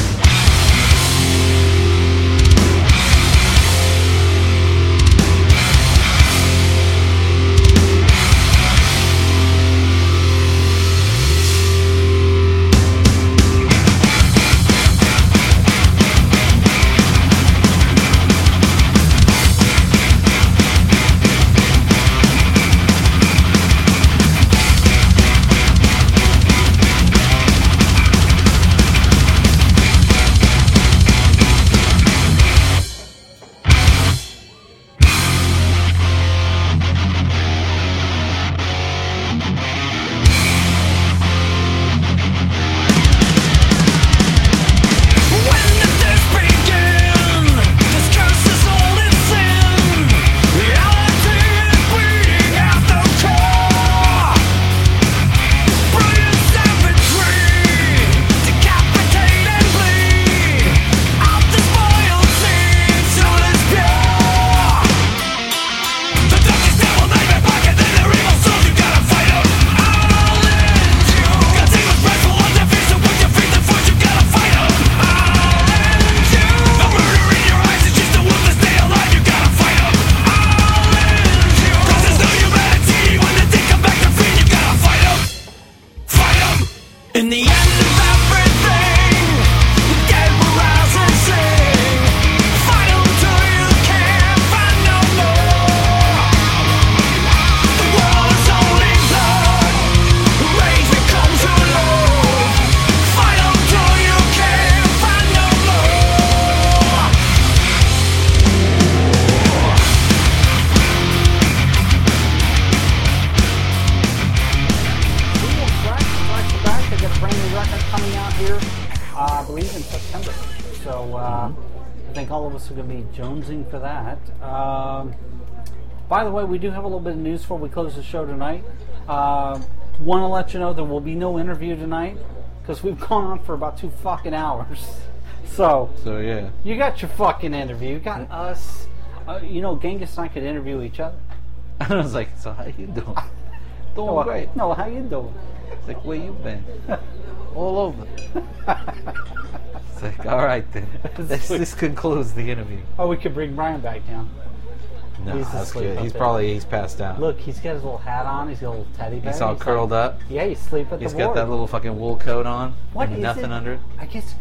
In the end of everything, the dead will rise and sing. Fight until you can't find no more. The world is only blood, rage becomes your love. Fight until you can't find no more. Back. They got a brand new record coming out here, uh, I believe in September. So uh, I think all of us are going to be jonesing for that. Um, by the way, we do have a little bit of news before we close the show tonight. Uh, Want to let you know there will be no interview tonight because we've gone on for about two fucking hours. So So, yeah. you got your fucking interview. You got us. Uh, you know, Genghis and I could interview each other. I was like, so how you doing? Doing No, great. no, how you doing? It's like, where you been? All over. It's like, all right then. This, this concludes the interview. Oh, we could bring Brian back down. No, He's that's asleep good. up He's there. probably he's passed out. Look, he's got his little hat on. He's got a little teddy bear. He's all curled like, up. Yeah, he's sleeping at He's the got ward. that little fucking wool coat on. What and is nothing it? under it. I guess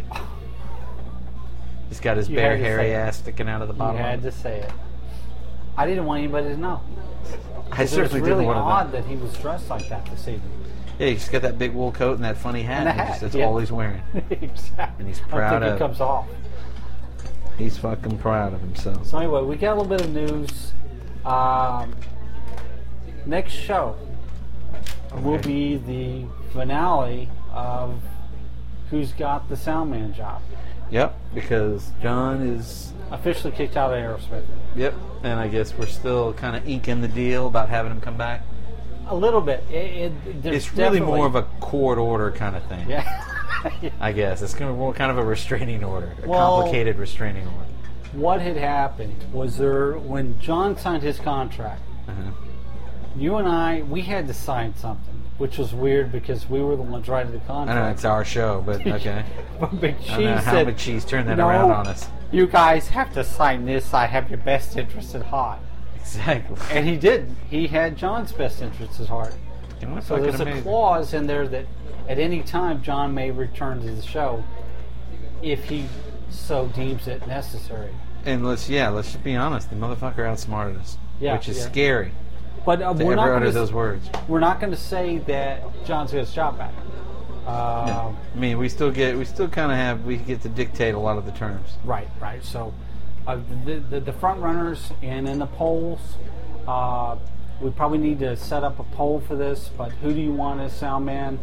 He's got his You bare had to hairy say it. ass sticking out of the you bottom. had of to it. say it. I didn't want anybody to know. I 'Cause certainly it was really didn't want to. odd that he was dressed like that this evening. Yeah, he's got that big wool coat and that funny hat. And the and hat, That's yeah. all he's wearing. Exactly. And he's I proud don't think of it it. comes off. He's fucking proud of himself. So anyway, we got a little bit of news. Um, next show will Okay. be the finale of Who's Got the Soundman Job. Yep, because John is. Officially kicked out of Aerosmith. Yep, and I guess we're still kind of inking the deal about having him come back. A little bit. It, it, there's It's really definitely- more of a court order kind of thing. Yeah. I guess it's gonna be more kind of a restraining order, a Well- complicated restraining order. What had happened was there when John signed his contract. Uh-huh. You and I, we had to sign something, which was weird because we were the ones writing the I contract. know it's our show, but okay. But Big Cheese I don't know how said, Big Cheese turned that "No, around on us. You guys have to sign this. I have your best interest at heart." Exactly. And he did. He had John's best interest at heart. You know, it's So fucking there's a amazing. clause in there that at any time John may return to the show if he so deems it necessary. And let's yeah, let's just be honest. The motherfucker outsmarted us, Yeah, which is yeah. scary But uh, to we're not ever utter going those to words. we're not going to say that John's got his job back. Uh, Yeah. I mean, we still get, we still kind of have, we get to dictate a lot of the terms. Right, right. So uh, the, the the front runners and in the polls, uh, we probably need to set up a poll for this. But who do you want as sound man?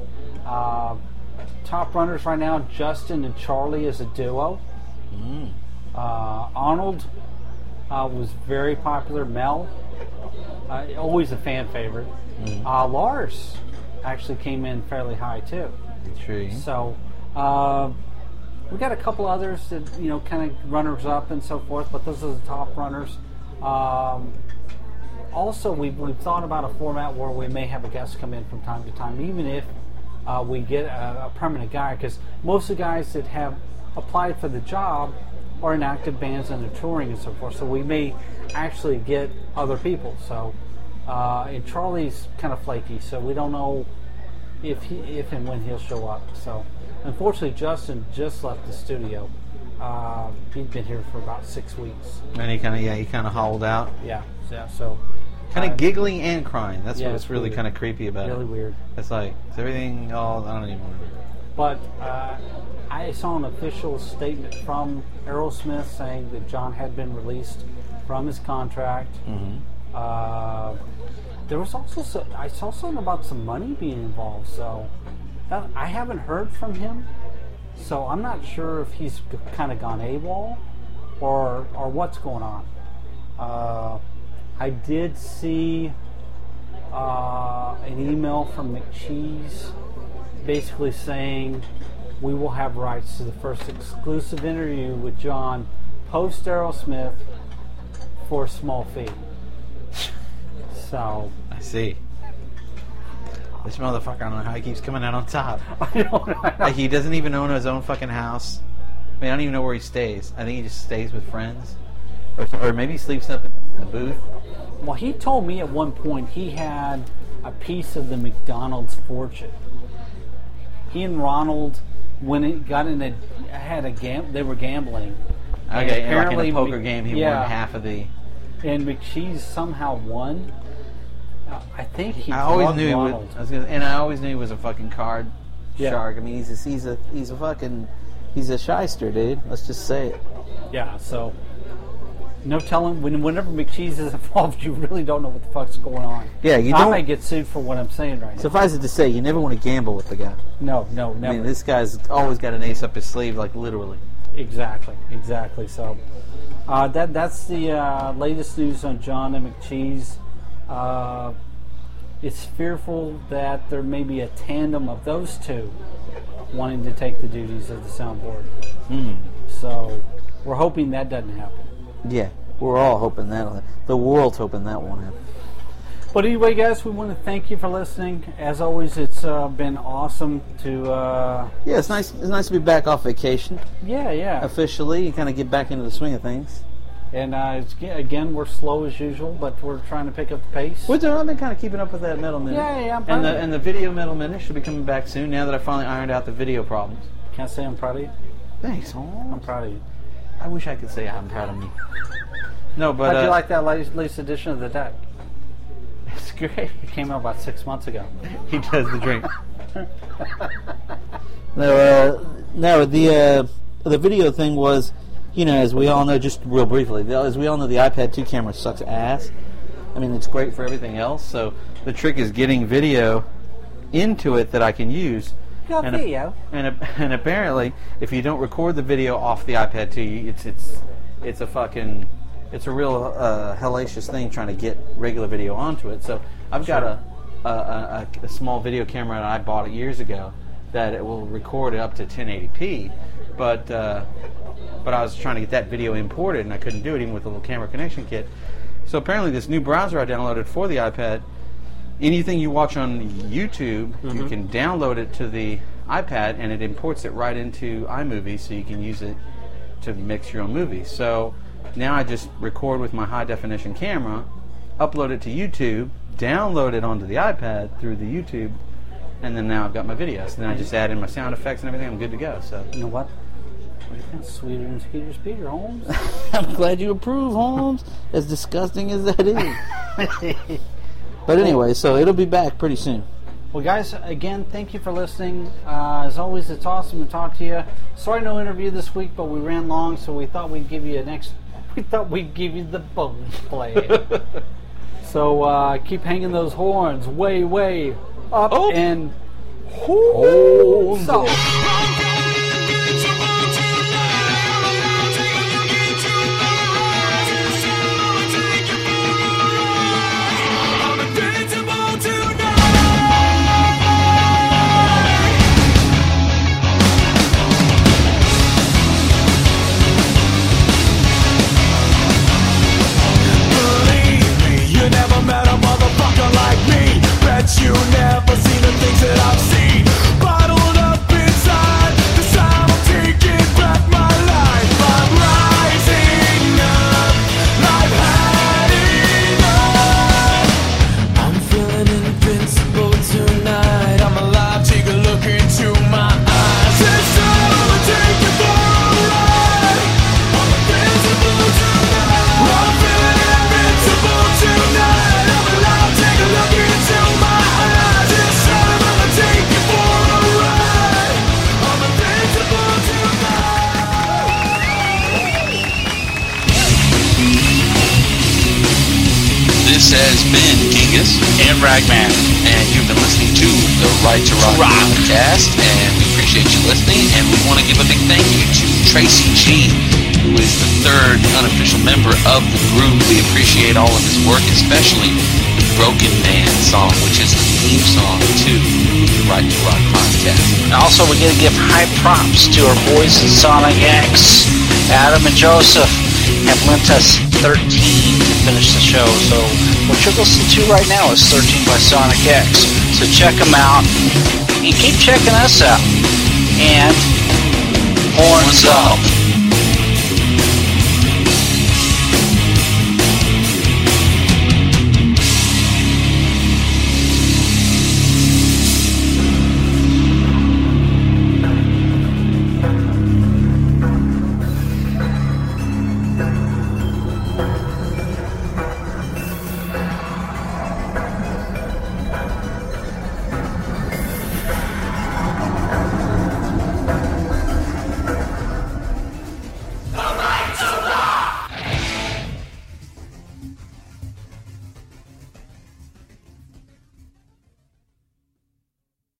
Uh, top runners right now, Justin and Charlie as a duo. Mm. Uh, Arnold uh, was very popular. Mel, uh, always a fan favorite. Mm. Uh, Lars actually came in fairly high too. True. So uh, we got a couple others that, you know, kind of runners up and so forth, but those are the top runners. Um, also, we've, we've thought about a format where we may have a guest come in from time to time, even if uh, we get a, a permanent guy, because most of the guys that have applied for the job are in active bands and they're touring and so forth. So we may actually get other people. So uh, and Charlie's kind of flaky, so we don't know if he, if and when he'll show up. So unfortunately, Justin just left the studio. Uh, he'd been here for about six weeks. And he kind of, yeah, he kind of hauled out. Yeah, yeah. So Kind of uh, giggling and crying. That's yeah, what's it's really weird. kind of creepy about really it. weird. It's like, is everything all, I don't even want to do it. But uh, I saw an official statement from Aerosmith saying that John had been released from his contract. Mm-hmm. Uh, there was also so, I saw something about some money being involved. So that, I haven't heard from him. So I'm not sure if he's g- kind of gone AWOL or or what's going on. Uh, I did see uh, an email from McCheese basically saying we will have rights to the first exclusive interview with John post Aerosmith for a small fee. So I see. This motherfucker, I don't know how he keeps coming out on top. I don't know. Like, he doesn't even own his own fucking house. I mean, I don't even know where he stays. I think he just stays with friends. Or, or maybe he sleeps up in the booth. Well, he told me at one point he had a piece of the McDonald's fortune. He and Ronald, when it got in a, had a gam, they were gambling. And Okay, and like in a apparently poker Mc- game, he yeah, won half of the... and McCheese somehow won. Uh, I think he. I always drugged knew he was, Ronald. I was gonna, and I always knew he was a fucking card Yeah. shark. I mean, he's a, he's a he's a fucking he's a shyster, dude. Let's just say it. Yeah, so no telling. When whenever McCheese is involved, you really don't know what the fuck's going on. Yeah, you I don't- might get sued for what I'm saying right now. Suffice it to say, you never want to gamble with the guy. No, no, never. I mean, this guy's always got an ace up his sleeve, like literally. Exactly, exactly. So uh, that that's the uh, latest news on John and McCheese. Uh, it's fearful that there may be a tandem of those two wanting to take the duties of the soundboard. Hmm. So we're hoping that doesn't happen. Yeah, we're all hoping that. The world's hoping that won't happen. But anyway, guys, we want to thank you for listening. As always, it's uh, been awesome to. Uh, Yeah, it's nice. It's nice to be back off vacation yeah, yeah. officially and kind of get back into the swing of things. And uh, it's, again, we're slow as usual, but we're trying to pick up the pace. Which I've been kind of keeping up with that Metal Minute. Yeah, yeah, I'm proud And of the you. and the video Metal Minute should be coming back soon. Now that I finally ironed out the video problems. Can I say I'm proud of you? Thanks, I'm Holmes. proud of you. I wish I could say I'm proud of me. No, but How'd uh, you like that latest, latest edition of the deck? It's great. It came out about six months ago. He does the drink. no, uh, no, the uh, the video thing was, you know, as we all know, just real briefly, the- as we all know, the iPad two camera sucks ass. I mean, it's great for everything else. So the trick is getting video into it that I can use. Got and, video. And and apparently, if you don't record the video off the iPad two, you- it's it's it's a fucking it's a real uh, hellacious thing trying to get regular video onto it. So I've got a a, a a small video camera that I bought years ago that it will record it up to ten eighty p, but uh, but I was trying to get that video imported and I couldn't do it even with a little camera connection kit. So apparently, this new browser I downloaded for the iPad. Anything you watch on YouTube, you can download it to the iPad, and it imports it right into iMovie, so you can use it to mix your own movies. So now I just record with my high-definition camera, upload it to YouTube, download it onto the iPad through the YouTube, and then now I've got my videos. Then I just add in my sound effects and everything. I'm good to go. So You know what? That's sweeter than Skeeter's Peter, Holmes. I'm glad you approve, Holmes. As disgusting as that is. But anyway, so it'll be back pretty soon. Well, guys, again, thank you for listening. Uh, as always, it's awesome to talk to you. Sorry, no interview this week, but we ran long, so we thought we'd give you an ex- We thought we'd give you the bonus play. So uh, keep hanging those horns way, way up Oh. and Hold so, you never seen the things that I've seen. Bottled up inside, this time I'm taking back my life. I'm rising up, I've had enough. I'm feeling invincible tonight. I'm alive, take a look into my eyes. This time I'm taking for a ride. I'm invincible tonight. I'm feeling invincible tonight. I'm alive, take a look into my This has been Genghis and Ragman, and you've been listening to the Right to Rock, Rock podcast, and we appreciate you listening, and we want to give a big thank you to Tracy G, who is the third unofficial member of the group. We appreciate all of his work, especially the Broken Man song, which is the theme song to the Right to Rock podcast. And also, we're going to give high props to our boys in Sonic X. Adam and Joseph have lent us thirteen to finish the show. So what you're listening to right now is thirteen by Sonic X. So check them out and keep checking us out. And horns up.